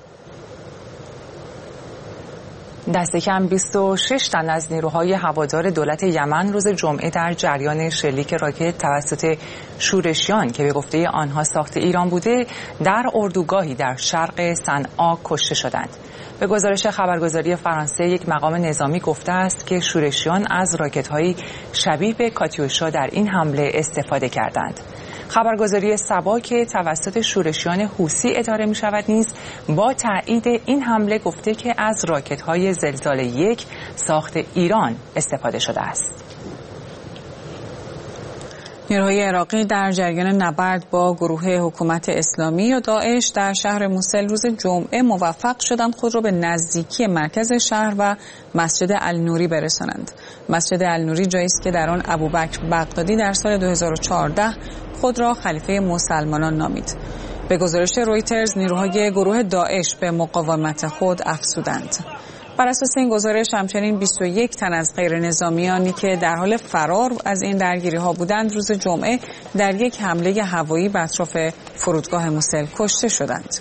دست کم 26 تن از نیروهای هوادار دولت یمن روز جمعه در جریان شلیک راکت توسط شورشیان که به گفته آنها ساخت ایران بوده در اردوگاهی در شرق صنعا کشته شدند. به گزارش خبرگزاری فرانسه، یک مقام نظامی گفته است که شورشیان از راکت‌های شبیه به کاتیوشا در این حمله استفاده کردند. خبرگزاری سبا که توسط شورشیان حوثی اداره می شود نیز با تایید این حمله گفته که از راکت‌های زلزال 1 ساخت ایران استفاده شده است. نیروهای عراقی در جریان نبرد با گروه حکومت اسلامی یا داعش در شهر موصل روز جمعه موفق شدند خود را به نزدیکی مرکز شهر و مسجد النوری برسانند. مسجد النوری جایی است که در آن ابوبکر بغدادی در سال 2014 خود را خلیفه مسلمانان نامید. به گزارش رویترز، نیروهای گروه داعش به مقاومت خود افزودند. بر اساس این گزارش همچنین 21 تن از غیر نظامیانی که در حال فرار از این درگیری‌ها بودند روز جمعه در یک حمله هوایی به اطراف فرودگاه موصل کشته شدند.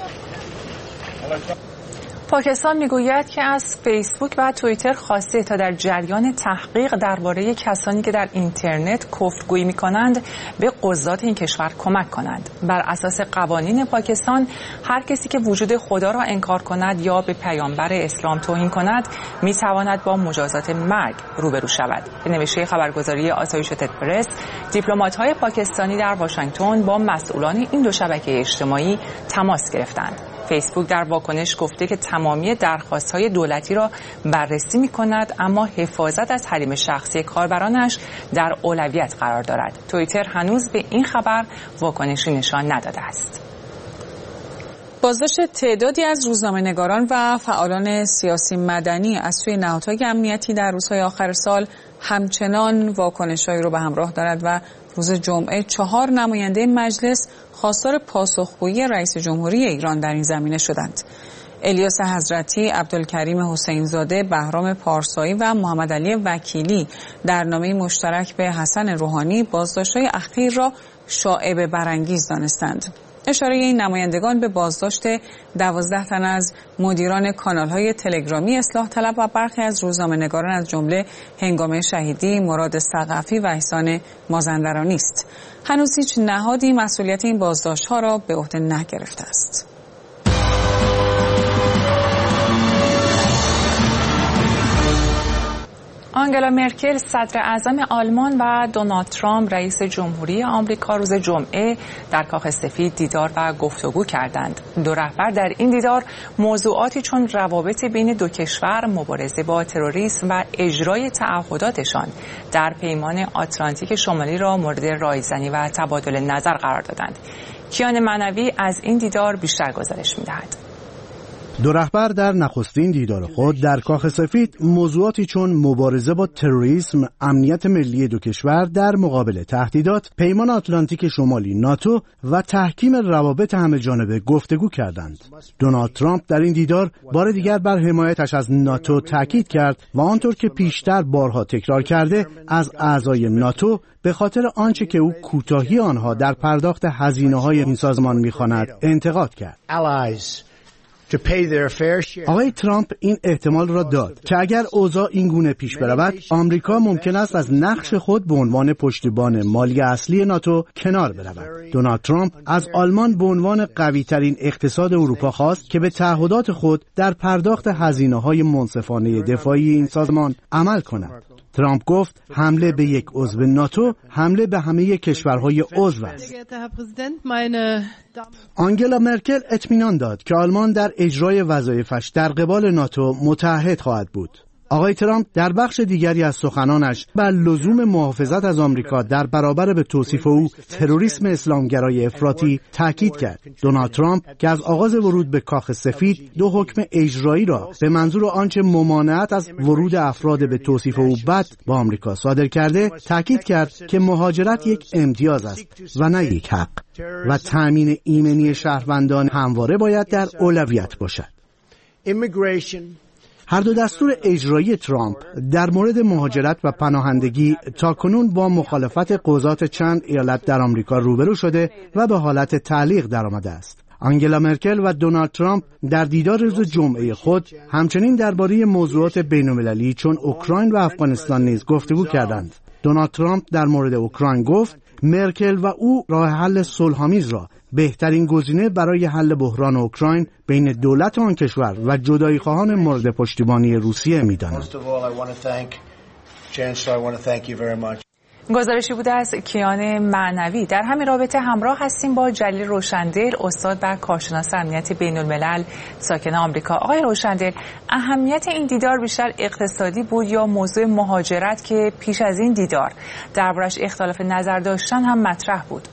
پاکستان میگوید که از فیسبوک و توییتر خواسته تا در جریان تحقیق درباره کسانی که در اینترنت کفرگویی می‌کنند به قضات این کشور کمک کنند. بر اساس قوانین پاکستان، هر کسی که وجود خدا را انکار کند یا به پیامبر اسلام توهین کند می‌تواند با مجازات مرگ روبرو شود. به نوشته خبرگزاری آسوشییتد پرس، دیپلمات‌های پاکستانی در واشنگتن با مسئولان این دو شبکه اجتماعی تماس گرفتند. فیسبوک در واکنش گفته که تمامی درخواست‌های دولتی را بررسی می‌کند، اما حفاظت از حریم شخصی کاربرانش در اولویت قرار دارد. توییتر هنوز به این خبر واکنشی نشان نداده است. بازداشت تعدادی از روزنامه‌نگاران و فعالان سیاسی مدنی از سوی نهادهای امنیتی در روزهای آخر سال همچنان واکنش‌هایی را به همراه دارد و روز جمعه 4 نماینده مجلس خواستار پاسخگویی رئیس جمهوری ایران در این زمینه شدند. الیاس حضرتی، عبدالکریم حسینزاده، بهرام پارسایی و محمد علی وکیلی در نامه مشترک به حسن روحانی بازداشت‌های اخیر را شایعه برانگیز دانستند. اشاره این نمایندگان به بازداشت 12 تن از مدیران کانال‌های تلگرامی اصلاح طلب و برخی از روزنامه‌نگاران از جمله هنگامه شهیدی، مراد ثقفی و احسان مازندرانی است. هنوز هیچ نهادی مسئولیت این بازداشت‌ها را به عهده نگرفته است. آنگلا مرکل صدر اعظم آلمان و دونالد ترامپ رئیس جمهوری آمریکا روز جمعه در کاخ سفید دیدار و گفتگو کردند. دو رهبر در این دیدار موضوعاتی چون روابط بین دو کشور، مبارزه با تروریسم و اجرای تعهداتشان در پیمان آتلانتیک شمالی را مورد رایزنی و تبادل نظر قرار دادند. کیان معنوی از این دیدار بیشتر گزارش می‌دهد. دو رهبر در نخستین دیدار خود در کاخ سفید موضوعاتی چون مبارزه با تروریسم، امنیت ملی دو کشور در مقابل تهدیدات، پیمان آتلانتیک شمالی ناتو و تحکیم روابط همه‌جانبه گفتگو کردند. دونالد ترامپ در این دیدار بار دیگر بر حمایتش از ناتو تاکید کرد و آنطور که پیشتر بارها تکرار کرده از اعضای ناتو به خاطر آنچه که او کوتاهی آنها در پرداخت هزینه‌های این سازمان می‌خواند انتقاد کرد. آقای ترامپ این احتمال را داد که اگر اوضاع این گونه پیش برود، آمریکا ممکن است از نقش خود به عنوان پشتیبان مالی اصلی ناتو کنار برود. دونالد ترامپ از آلمان به عنوان قوی‌ترین اقتصاد اروپا خواست که به تعهدات خود در پرداخت هزینه‌های منصفانه دفاعی این سازمان عمل کند. ترامپ گفت حمله به یک عضو ناتو حمله به همه کشورهای عضو است. آنگلا مرکل اطمینان داد که آلمان در اجرای وظایفش در قبال ناتو متحد خواهد بود. آقای ترامپ در بخش دیگری از سخنانش بر لزوم محافظت از آمریکا در برابر به توصیف او تروریسم اسلامگرای افراطی تاکید کرد. دونالد ترامپ که از آغاز ورود به کاخ سفید دو حکم اجرایی را به منظور آنچه ممانعت از ورود افراد به توصیف او بد با آمریکا صادر کرده، تاکید کرد که مهاجرت یک امتیاز است و نه یک حق و تأمین ایمنی شهروندان همواره باید در اولویت باشد. هر دو دستور اجرایی ترامپ در مورد مهاجرت و پناهندگی تاکنون با مخالفت قضات چند ایالت در آمریکا روبرو شده و به حالت تعلیق درآمده است. آنگلا مرکل و دونالد ترامپ در دیدار روز جمعه خود همچنین درباره موضوعات بین‌المللی چون اوکراین و افغانستان نیز گفتگو کردند. دونالد ترامپ در مورد اوکراین گفت مرکل و او راه حل صلح‌آمیز را بهترین گزینه برای حل بحران اوکراین بین دولت آن کشور و جدایی‌خواهان مورد پشتیبانی روسیه می‌دانند. گزارشی بوده از کیان معنوی. در همین رابطه همراه هستیم با جلیل روشندل، استاد و کارشناس امنیت بین‌الملل ساکن آمریکا. آقای روشندل، اهمیت این دیدار بیشتر اقتصادی بود یا موضوع مهاجرت که پیش از این دیدار دربارش اختلاف نظر داشتن هم مطرح بود؟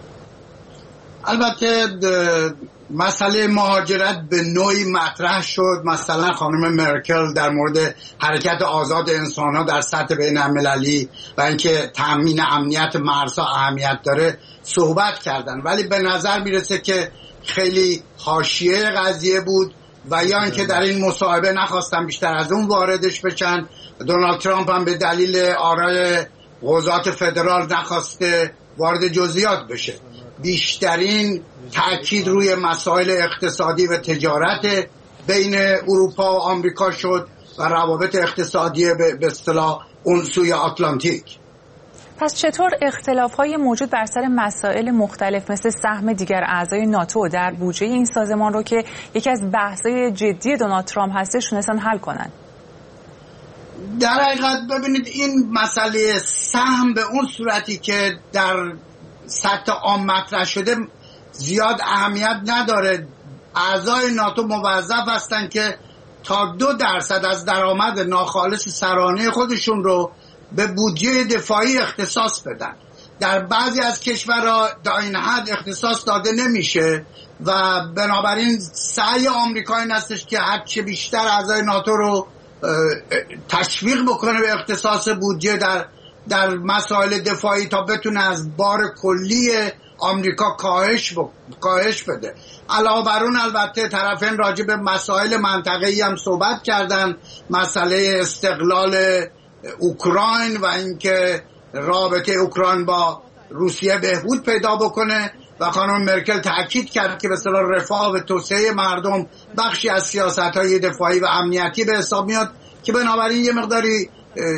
البته مسئله مهاجرت به نوعی مطرح شد. مثلا خانم مرکل در مورد حرکت آزاد انسان‌ها در سطح بین‌المللی و اینکه تأمین امنیت مرزها اهمیت داره صحبت کردن، ولی به نظر میرسه که خیلی حاشیه قضیه بود و یا اینکه در این مصاحبه نخواستن بیشتر از اون واردش بشن. دونالد ترامپ هم به دلیل آرای قضات فدرال نخواسته وارد جزئیات بشه. بیشترین تأکید روی مسائل اقتصادی و تجارت بین اروپا و آمریکا شد و روابط اقتصادی به اصطلاح اون سوی آتلانتیک. پس چطور اختلاف‌های موجود بر سر مسائل مختلف مثل سهم دیگر اعضای ناتو در بودجه این سازمان رو که یکی از بحث‌های جدی دونالد ترامپ هستش تونستن حل کنن؟ در حقیقت ببینید این مسئله سهم به اون صورتی که در سطح عام مطرح شده زیاد اهمیت نداره. اعضای ناتو موظف هستن که تا 2% از درآمد ناخالص سرانه خودشون رو به بودجه دفاعی اختصاص بدن. در بعضی از کشورها تا این حد اختصاص داده نمیشه و بنابراین سعی آمریکا این هستش که هرچه بیشتر اعضای ناتو رو تشویق بکنه به اختصاص بودجه در مسائل دفاعی تا بتونه از بار کلی آمریکا کاهش بده. علاوه بر اون البته طرفین راجع به مسائل منطقه‌ای هم صحبت کردن، مسئله استقلال اوکراین و اینکه رابطه اوکراین با روسیه بهبود پیدا بکنه و خانم مرکل تاکید کرد که به اصطلاح رفاه و توسعه مردم بخشی از سیاست‌های دفاعی و امنیتی به حساب میاد که بنابراین یه مقداری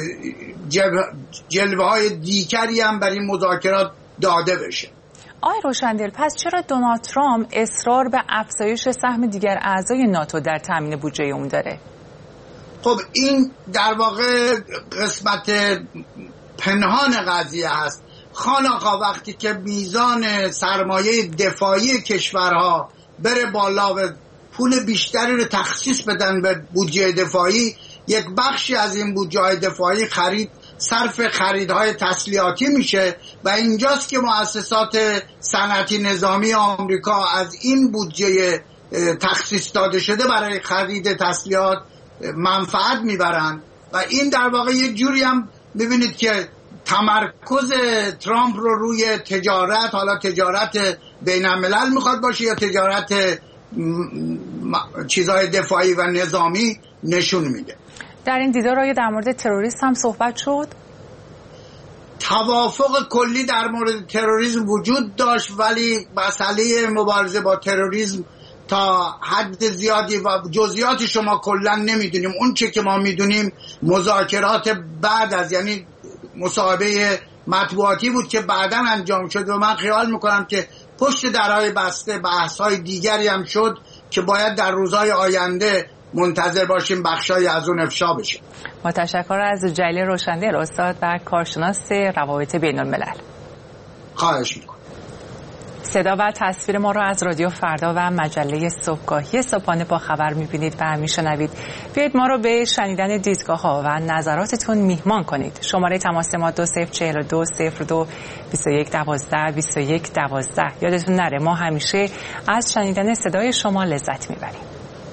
جلوه‌های دیگری هم برای مذاکرات داده بشه. آقای روشندل، پس چرا دونالد ترامپ اصرار به افزایش سهم دیگر اعضای ناتو در تامین بودجه اون داره؟ خب این در واقع قسمت پنهان قضیه هست. خانقا وقتی که میزان سرمایه دفاعی کشورها بره بالا و پول بیشتری رو تخصیص بدن به بودجه دفاعی، یک بخشی از این بودجه دفاعی صرف خریدهای تسلیحاتی میشه و اینجاست که مؤسسات صنعتی نظامی آمریکا از این بودجه تخصیص داده شده برای خرید تسلیحات منفعت میبرن و این در واقع یه جوری هم میبینید که تمرکز ترامپ رو روی تجارت، حالا تجارت بین الملل میخواد باشه یا تجارت چیزهای دفاعی و نظامی نشون میده. در این دیدار آیا در مورد تروریسم هم صحبت شد؟ توافق کلی در مورد تروریسم وجود داشت، ولی مسئله مبارزه با تروریسم تا حد زیادی و جزئیات شما کلا نمیدونیم. اون چه که ما میدونیم مذاکرات بعد از، یعنی مصاحبه مطبوعاتی بود که بعداً انجام شد و من خیال میکنم که پشت درهای بسته بحث‌های دیگری هم شد که باید در روزهای آینده منتظر باشیم بخشای از اون افشا بشه. با تشکر از جلیل روشندل، استاد و کارشناس روابط بین الملل. خواهش میکنم. صدا و تصویر ما را از رادیو فردا و مجله صبحگاهی صبحانه با خبر میبینید و میشنوید. بیایید ما رو به شنیدن دیدگاه ها و نظراتتون میهمان کنید. شماره تماس ما 2042 02 21 12 21 12. یادتون نره ما همیشه از شنیدن صدای شما لذت میبریم.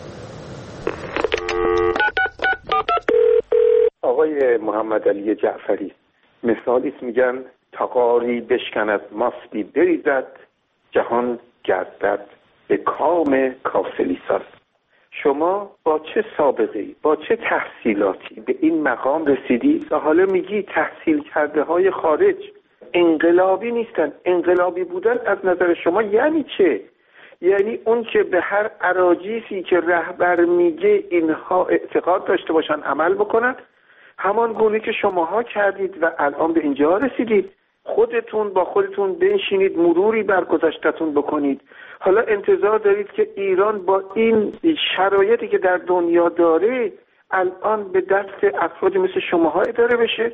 آقای محمد علی جعفری، مثالیست میگن تا قاری بشکند ماستی بریزد، جهان گردد به کام کاسلی ساز. شما با چه سابقه‌ای، با چه تحصیلاتی به این مقام رسیدید و حالا میگی تحصیل کرده های خارج انقلابی نیستن؟ انقلابی بودن از نظر شما یعنی چه؟ یعنی اون که به هر اراجیفی که رهبر میگه اینها اعتقاد داشته باشن عمل بکنن، همان گونه که شماها کردید و الان به اینجا رسیدید. خودتون با خودتون بنشینید مروری بر گذشته‌تون بکنید. حالا انتظار دارید که ایران با این شرایطی که در دنیا داره الان به دست افرادی مثل شماها اداره بشه؟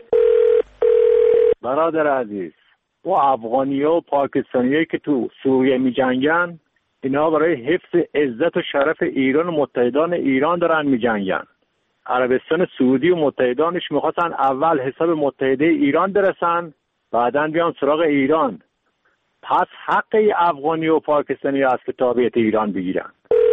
برادر عزیز، و افغانی‌ها و پاکستانی‌هایی که تو سوریه می‌جنگن، اینا برای حفظ عزت و شرف ایران و متحدان ایران دارن می‌جنگن. عربستان سعودی و متحدانش می‌خواستن اول حساب متحده ایران برسن، بعدن بیان سراغ ایران. پس حق افغانی و پاکستانی است که تابعیت ایران بگیرن.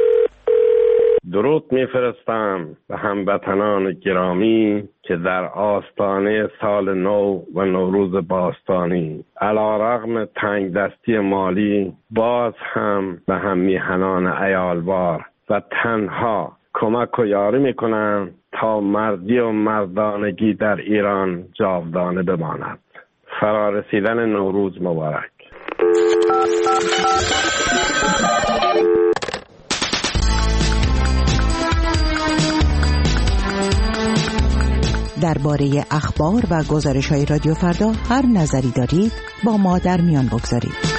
درود میفرستم به هموطنان گرامی که در آستانه سال نو و نوروز باستانی علیرغم تنگ دستی مالی باز هم به هم میهنان عیالوار و تنها کمک و یاری میکنن تا مردی و مردانگی در ایران جاودانه بماند. فرارسیدن نوروز مبارک. درباره اخبار و گزارش‌های رادیو فردا هر نظری دارید با ما در میان بگذارید.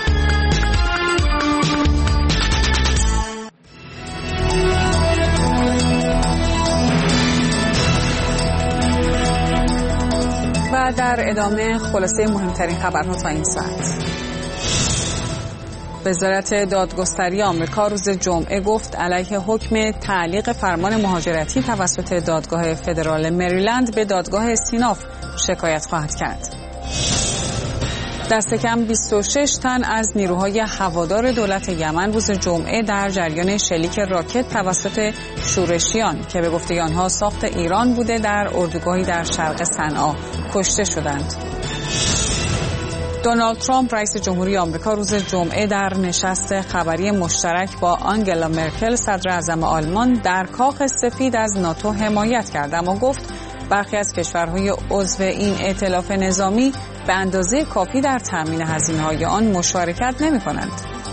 و در ادامه خلاصه مهمترین خبرها تا این ساعت. وزارت دادگستری آمریکا روز جمعه گفت علیه حکم تعلیق فرمان مهاجرتی توسط دادگاه فدرال مریلند به دادگاه استیناف شکایت خواهد کرد. دست کم 26 تن از نیروهای هوادار دولت یمن روز جمعه در جریان شلیک راکت توسط شورشیان که به گفته آنها ساخت ایران بوده در اردوگاهی در شرق صنعا کشته شدند. دونالد ترامپ رئیس جمهوری آمریکا روز جمعه در نشست خبری مشترک با آنگلا مرکل صدر اعظم آلمان در کاخ سفید از ناتو حمایت کرد، اما گفت برخی از کشورهای عضو این ائتلاف نظامی به اندازه کافی در تامین هزینه‌های آن مشارکت نمی‌کنند.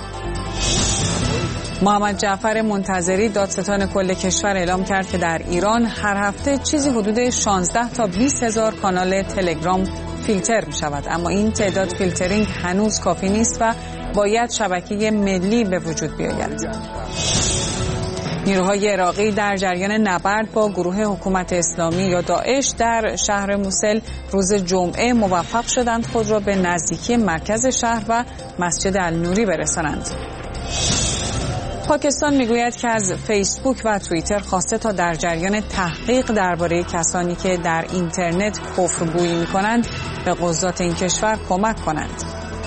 محمد جعفر منتظری دادستان کل کشور اعلام کرد که در ایران هر هفته چیزی حدود 16 تا 20 هزار کانال تلگرام فیلتر می شود، اما این تعداد فیلترینگ هنوز کافی نیست و باید شبکه ملی به وجود بیاید. نیروهای عراقی در جریان نبرد با گروه حکومت اسلامی یا داعش در شهر موسل روز جمعه موفق شدند خود را به نزدیکی مرکز شهر و مسجد النوری برسانند. پاکستان میگوید که از فیسبوک و توییتر خواسته تا در جریان تحقیق درباره کسانی که در اینترنت کفرگویی می‌کنند به قضات این کشور کمک کنند.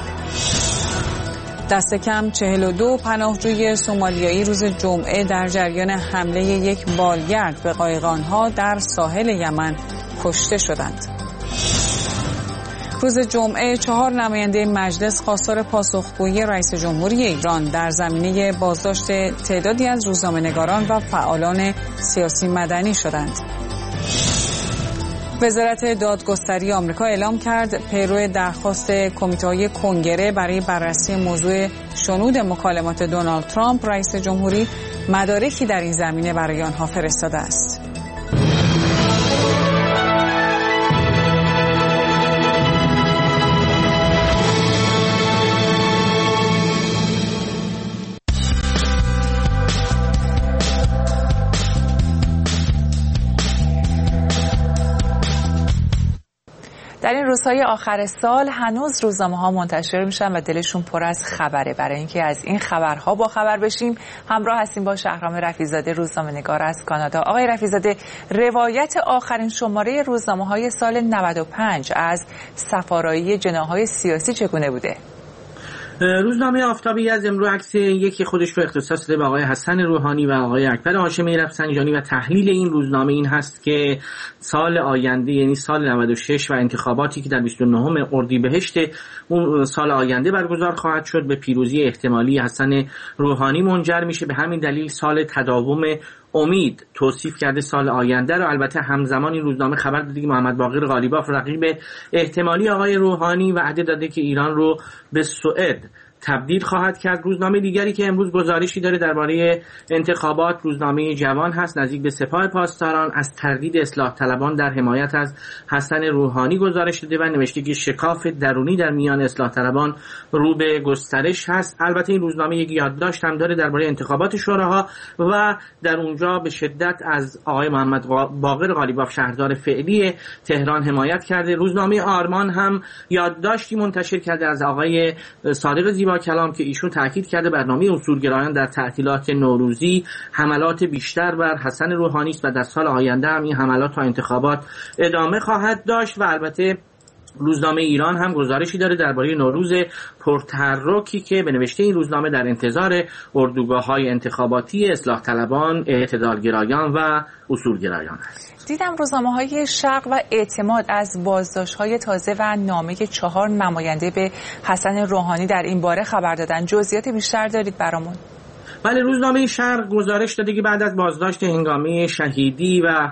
دست کم 42 پناهجوی سومالیایی روز جمعه در جریان حمله یک بالگرد به قایق‌آنها در ساحل یمن کشته شدند. روز جمعه 4 نماینده مجلس خواستار پاسخگویی رئیس جمهوری ایران در زمینه بازداشت تعدادی از روزنامه‌نگاران و فعالان سیاسی مدنی شدند. وزارت دادگستری آمریکا اعلام کرد پیرو درخواست کمیته‌های کنگره برای بررسی موضوع شنود مکالمات دونالد ترامپ رئیس جمهوری مدارکی در این زمینه برای آنها فرستاده است. در این روزهای آخر سال هنوز روزنامه‌ها منتشر میشن و دلشون پر از خبره. برای اینکه از این خبرها با خبر بشیم همراه هستیم با شهرام رفیع‌زاده، روزنامه‌نگار از کانادا. آقای رفیع‌زاده، روایت آخرین شماره روزنامه‌های سال 95 از سفارایی جناح‌های سیاسی چگونه بوده؟ روزنامه آفتابی از امروز عکس یکی خودش رو اختصاص داده به آقای حسن روحانی و آقای اکبر هاشمی رفسنجانی و تحلیل این روزنامه این هست که سال آینده یعنی سال 96 و انتخاباتی که در 29 اردیبهشت اون سال آینده برگزار خواهد شد به پیروزی احتمالی حسن روحانی منجر میشه. به همین دلیل سال تداوم امید توصیف کرده سال آینده رو. البته همزمان این روزنامه خبر داده که محمد باقر غالیباف رقیب احتمالی آقای روحانی وعده داده که ایران رو به سوئد تبدیل خواهد کرد. روزنامه دیگری که امروز گزارشی داره درباره انتخابات روزنامه جوان هست. نزدیک به سپاه پاسداران از تردید اصلاح طلبان در حمایت از حسن روحانی گزارش داده و نوشته که شکاف درونی در میان اصلاح طلبان رو به گسترش هست. البته این روزنامه یک یادداشت هم داره درباره انتخابات شوراها و در اونجا به شدت از آقای محمد باقر غالیباف شهردار فعلی تهران حمایت کرده. روزنامه آرمان هم یادداشتی منتشر کرده از آقای صادق زیبا کلام که ایشون تاکید کرده برنامه اصولگرایان در تعطیلات نوروزی حملات بیشتر بر حسن روحانی است و در سال آینده هم این حملات تا انتخابات ادامه خواهد داشت. و البته روزنامه ایران هم گزارشی داره درباره نوروز پرتحرکی که به نوشته این روزنامه در انتظار اردوگاه‌های انتخاباتی اصلاح طلبان، اعتدالگرایان و اصولگرایان است. دیدم روزنامه‌های شرق و اعتماد از بازداشت‌های تازه و نامه 4 نماینده به حسن روحانی در این باره خبر دادن. جزئیات بیشتر دارید برامون؟ بله، روزنامه شرق گزارش داده که بعد از بازداشت هنگامی شهیدی و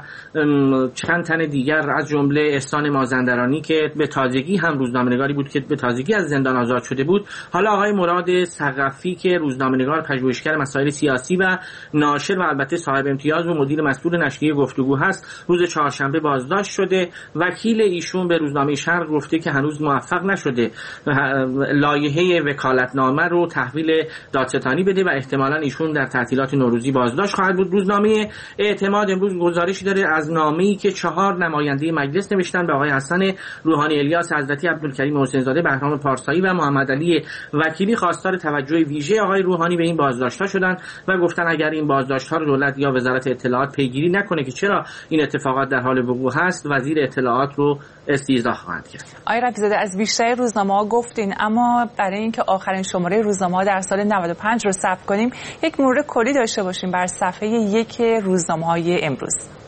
چند تن دیگر از جمله احسان مازندرانی که به تازگی هم روزنامه‌نگاری بود که به تازگی از زندان آزاد شده بود، حالا آقای مراد ثقفی که روزنامه‌نگار پژوهشگر مسائل سیاسی و ناشر و البته صاحب امتیاز و مدیر مسئول نشریه گفتگو هست روز چهارشنبه بازداشت شده. وکیل ایشون به روزنامه شرق گفته که هنوز موفق نشده لایحه وکالتنامه رو تحویل دادستانی بده و احتمالاً ایشون در تعطیلات نوروزی بازداشت خواهد بود. روزنامه اعتماد امروز گزارشی داره از نامه‌ای که 4 نماینده مجلس نوشتن به آقای حسن روحانی، الیاس حضرتی، عبدالکریم حسین زاده، بهرام پارسایی و محمد علی وکیلی خواستار توجه ویژه آقای روحانی به این بازداشت‌ها شدن و گفتن اگر این بازداشت‌ها رو دولت یا وزارت اطلاعات پیگیری نکنه که چرا این اتفاقات در حال وقوع هست، وزیر اطلاعات رو استیضاح خواهد کرد. آقای رفیع‌زاده، از بیشتر روزنامه‌ها گفتین، اما برای اینکه آخرین شماره روزنامه‌ها در سال 95 رو ثبت کنیم یک مرور کلی داشته باشیم بر صفحه 1 روزنامه‌های امروز.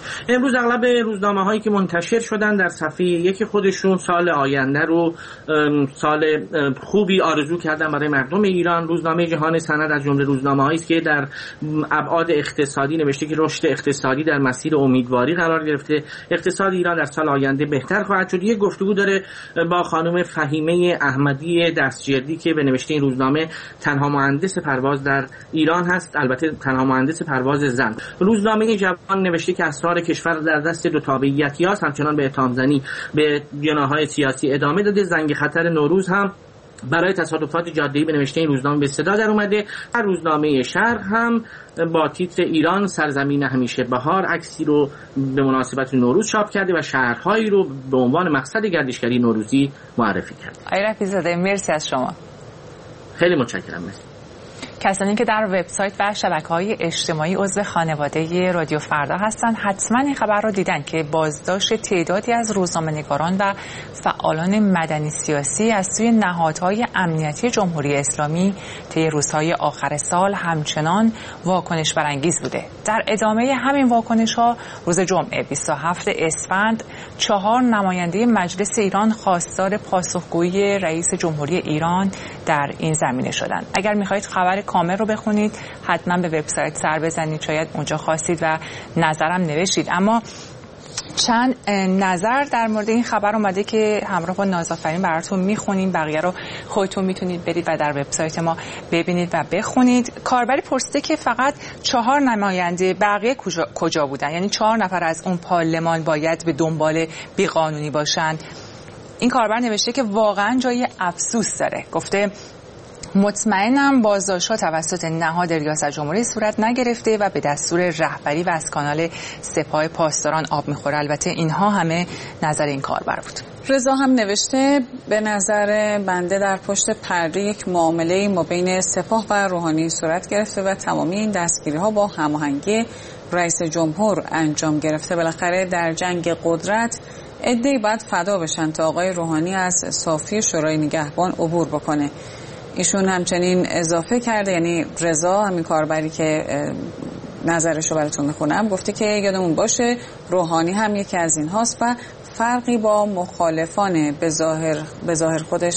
امروز اغلب روزنامه هایی که منتشر شدن در صفحه یک خودشون سال آینده رو سال خوبی آرزو کردن برای مردم ایران. روزنامه جهان سند از جمله روزنامه هایی است که در ابعاد اقتصادی نوشته که رشد اقتصادی در مسیر امیدواری قرار گرفته، اقتصاد ایران در سال آینده بهتر خواهد شد. یک گفتگو داره با خانم فهیمه احمدی دستجردی که به نوشته این روزنامه تنها مهندس پرواز در ایران هست، البته تنها مهندس پرواز زن. روزنامه جوان نوشته که اسرار کشور در دست دو تابعیتی‌هاست، همچنان به اتهام‌زنی به جناح‌های سیاسی ادامه داده. زنگ خطر نوروز هم برای تصادفات جاده‌ای به نوشته این روزنامه به صدا در اومده. در روزنامه شرق هم با تیتر ایران سرزمین همیشه بهار عکسی رو به مناسبت نوروز چاپ کرده و شهرهایی رو به عنوان مقصد گردشگری نوروزی معرفی کرده. آقای رفیع‌زاده مرسی از شما. خیلی متشکرم. مرسی. کسانی که در وبسایت و شبکه‌های اجتماعی عضو خانواده رادیو فردا هستند حتما این خبر را دیدن که بازداشت تعدادی از روزنامه‌نگاران و فعالان مدنی سیاسی از سوی نهادهای امنیتی جمهوری اسلامی طی روزهای آخر سال همچنان واکنش برانگیز بوده. در ادامه همین واکنش‌ها روز جمعه 27 اسفند 4 نماینده مجلس ایران خواستار پاسخگویی رئیس جمهوری ایران در این زمینه شدند. اگر می‌خواهید خبر کامل رو بخونید حتما به وبسایت سر بزنید، شاید اونجا خواستید و نظرم نوشتید. اما چند نظر در مورد این خبر اومده که همراه با نازآفرین براتون میخونیم، بقیه رو خودتون میتونید برید و در وبسایت ما ببینید و بخونید. کاربری پرسیده که فقط 4 نماینده، بقیه کجا بودن؟ یعنی 4 نفر از اون پارلمان باید به دنبال بیقانونی باشند. این کاربر نوشته که واقعا جای افسوس داره. گفته مطمئنم بازداشت‌ها توسط نهاد ریاست جمهوری صورت نگرفته و به دستور رهبری و از کانال سپاه پاسداران آب می‌خوره. البته اینها همه نظر این کاربر بود. رضا هم نوشته به نظر بنده در پشت پرده یک معامله ما بین سپاه و روحانی صورت گرفته و تمامی این دستگیری‌ها با هماهنگی رئیس جمهور انجام گرفته. بالاخره در جنگ قدرت عده‌ای باید فدا بشن تا آقای روحانی از صافی شورای نگهبان عبور بکنه. ایشون همچنین اضافه کرده، یعنی رضا همین کاربری که نظرشو براتون میخونم، گفته که یادمون باشه روحانی هم یکی از این هاست و فرقی با مخالفان به ظاهر خودش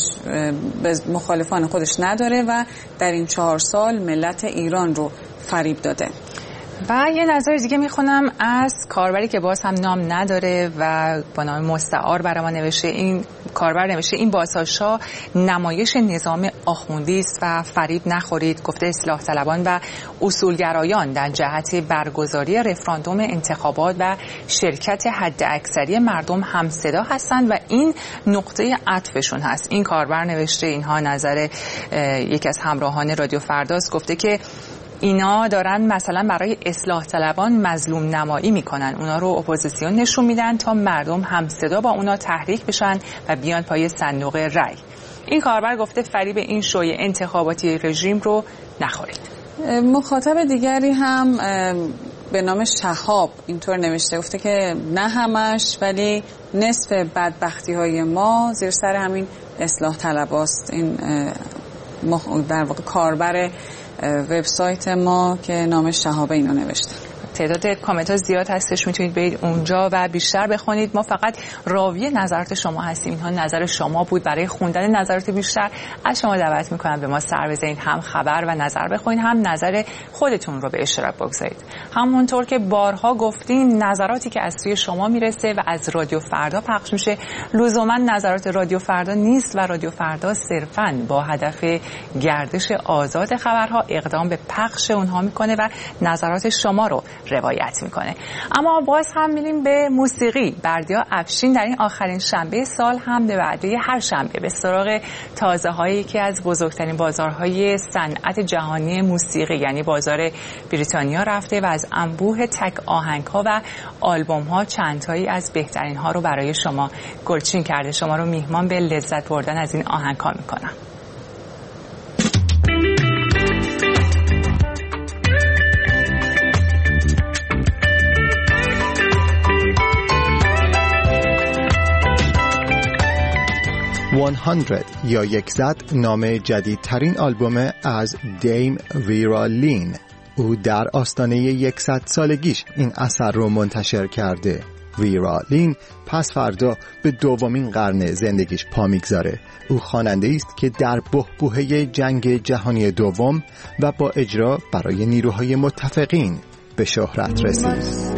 مخالفان خودش نداره و در این 4 سال ملت ایران رو فریب داده. و یه نظر دیگه میخونم از کاربری که باز هم نام نداره و با نام مستعار برای ما نوشته. این کاربر نوشته این بازداشت‌ها نمایش نظام آخوندی است و فریب نخورید. گفته اصلاح طلبان و اصولگرایان در جهت برگزاری رفراندوم انتخابات و شرکت حداکثری مردم همصدا هستند و این نقطه عطفشون هست. این کاربر نوشته اینها نظر یکی از همراهان رادیو فرداست. گفته که اینا دارن مثلا برای اصلاح طلبان مظلوم نمایی میکنن، اونا رو اپوزیسیون نشون میدن تا مردم همصدا با اونا تحریک بشن و بیان پای صندوق رای. این کاربر گفته فریب این شوی انتخاباتی رژیم رو نخورید. مخاطب دیگری هم به نام شهاب اینطور نوشته، گفته که نه همش ولی نصف بدبختی های ما زیر سر همین اصلاح طلباست. این در واقع کاربر وبسایت ما که نام شهابه اینو نوشته. تعداد کامنت ها زیاد هستش، میتونید برید اونجا و بیشتر بخونید. ما فقط راوی نظرات شما هستیم. اینها نظر شما بود. برای خوندن نظرات بیشتر از شما دعوت میکنم به ما سر بزنید، هم خبر و نظر بخونید، هم نظر خودتون رو به اشتراک بگذارید. همونطور که بارها گفتیم نظراتی که از سوی شما میرسه و از رادیو فردا پخش میشه لزوما نظرات رادیو فردا نیست و رادیو فردا صرفاً با هدف گردش آزاد خبرها اقدام به پخش اونها میکنه و نظرات شما رو روایت میکنه. اما باز هم میریم به موسیقی. بردیا افشین در این آخرین شنبه سال هم به وعده هر شنبه به سراغ تازه هایی که از بزرگترین بازارهای صنعت جهانی موسیقی یعنی بازار بریتانیا رفته و از انبوه تک آهنگ ها و آلبوم ها چند تایی از بهترین ها رو برای شما گلچین کرده. شما رو میهمان به لذت بردن از این آهنگ ها میکنم. 100 یا 100 نام جدیدترین آلبوم از دیم ویرا لین او در آستانه 100 سالگیش این اثر رو منتشر کرده. ویرا لین پس فردا به دومین قرن زندگیش پا میگذاره. او خواننده است که در بحبوحه جنگ جهانی دوم و با اجرا برای نیروهای متفقین به شهرت رسید.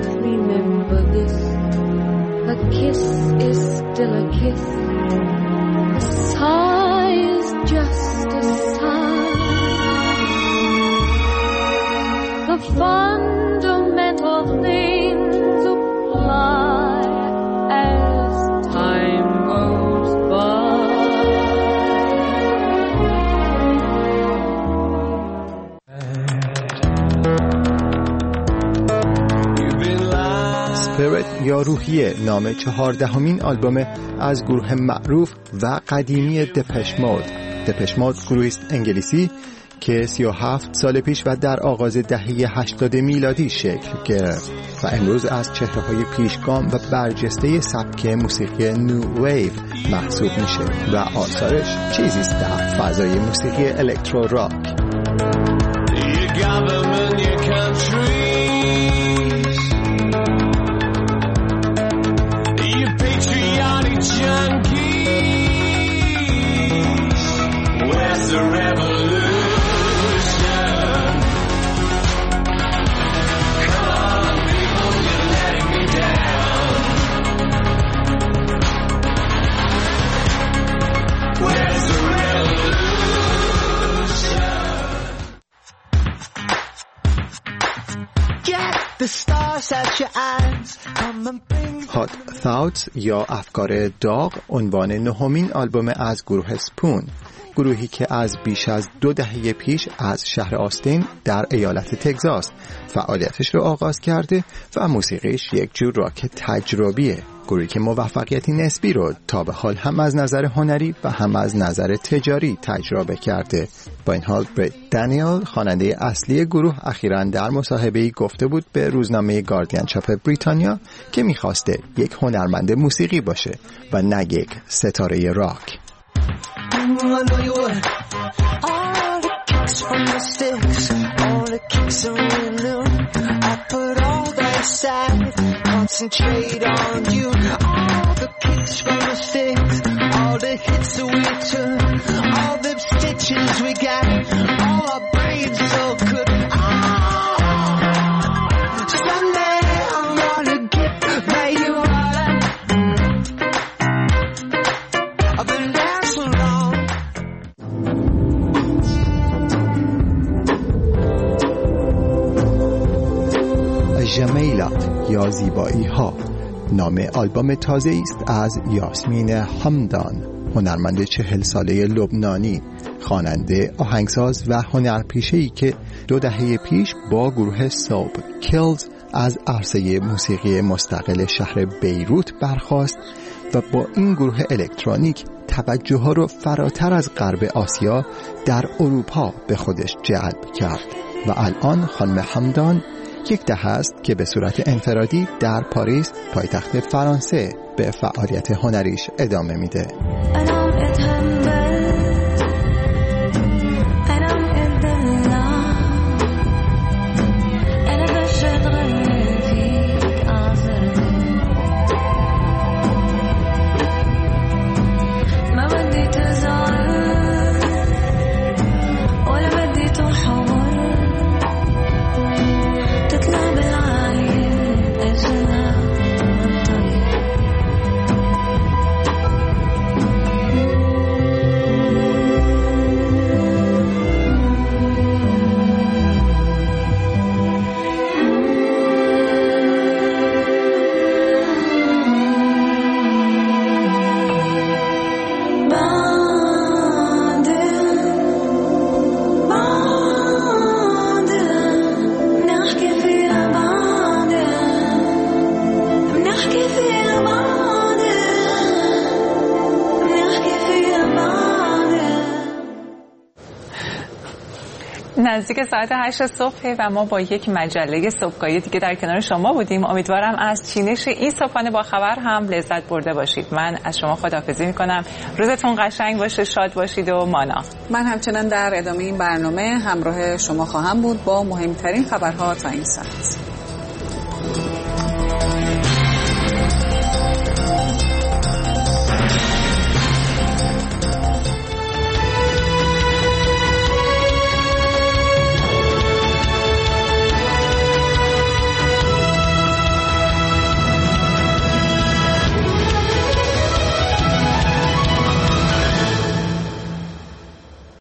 یا روحیه نام 14مین آلبوم از گروه معروف و قدیمی دپش مود. دپش مود گروهی است انگلیسی که 37 سال پیش و در آغاز دهه 80 میلادی شکل گرفت و امروز از چهره‌های پیشگام و برجسته سبک موسیقی نو ویو محسوب میشه و آثارش چیزی است در فضای موسیقی الکترو راک. هات ثاوتس یا افکار داغ عنوان 9مین آلبوم از گروه سپون، گروهی که از بیش از 2 دهه پیش از شهر آستین در ایالت تگزاس فعالیتش رو آغاز کرده و موسیقیش یک جور راک تجربیه. گروهی که موفقیتی نسبی رو تا به حال هم از نظر هنری و هم از نظر تجاری تجربه کرده. با این حال برت دانیل خواننده اصلی گروه اخیراً در مصاحبه‌ای گفته بود به روزنامه گاردین چاپ بریتانیا که می‌خواسته یک هنرمند موسیقی باشه و نه یک ستاره راک. Concentrate on you, all the kicks from the sticks, all the hits that we took, all the stitches we got, all our brains so good. Someday I'm gonna get where you are. I've been down so long. جمیلات یا زیبایی ها نام آلبوم تازه است از یاسمین حمدان، هنرمند 40 ساله لبنانی، خواننده، آهنگساز و هنرپیشه‌ای که 2 دهه پیش با گروه سوب کیلز از عرصه موسیقی مستقل شهر بیروت برخاست و با این گروه الکترونیک توجه ها رو فراتر از غرب آسیا در اروپا به خودش جلب کرد و الان خانم حمدان 1 دهه است که به صورت انفرادی در پاریس پایتخت فرانسه به فعالیت هنریش ادامه میده. نزدیک ساعت 8 صبح و ما با یک مجله صبحگاهی دیگه در کنار شما بودیم. امیدوارم از چینش این صبحانه با خبر هم لذت برده باشید. من از شما خداحافظی میکنم. روزتون قشنگ باشه، شاد باشید و مانا. من همچنان در ادامه این برنامه همراه شما خواهم بود با مهمترین خبرها تا این ساعت.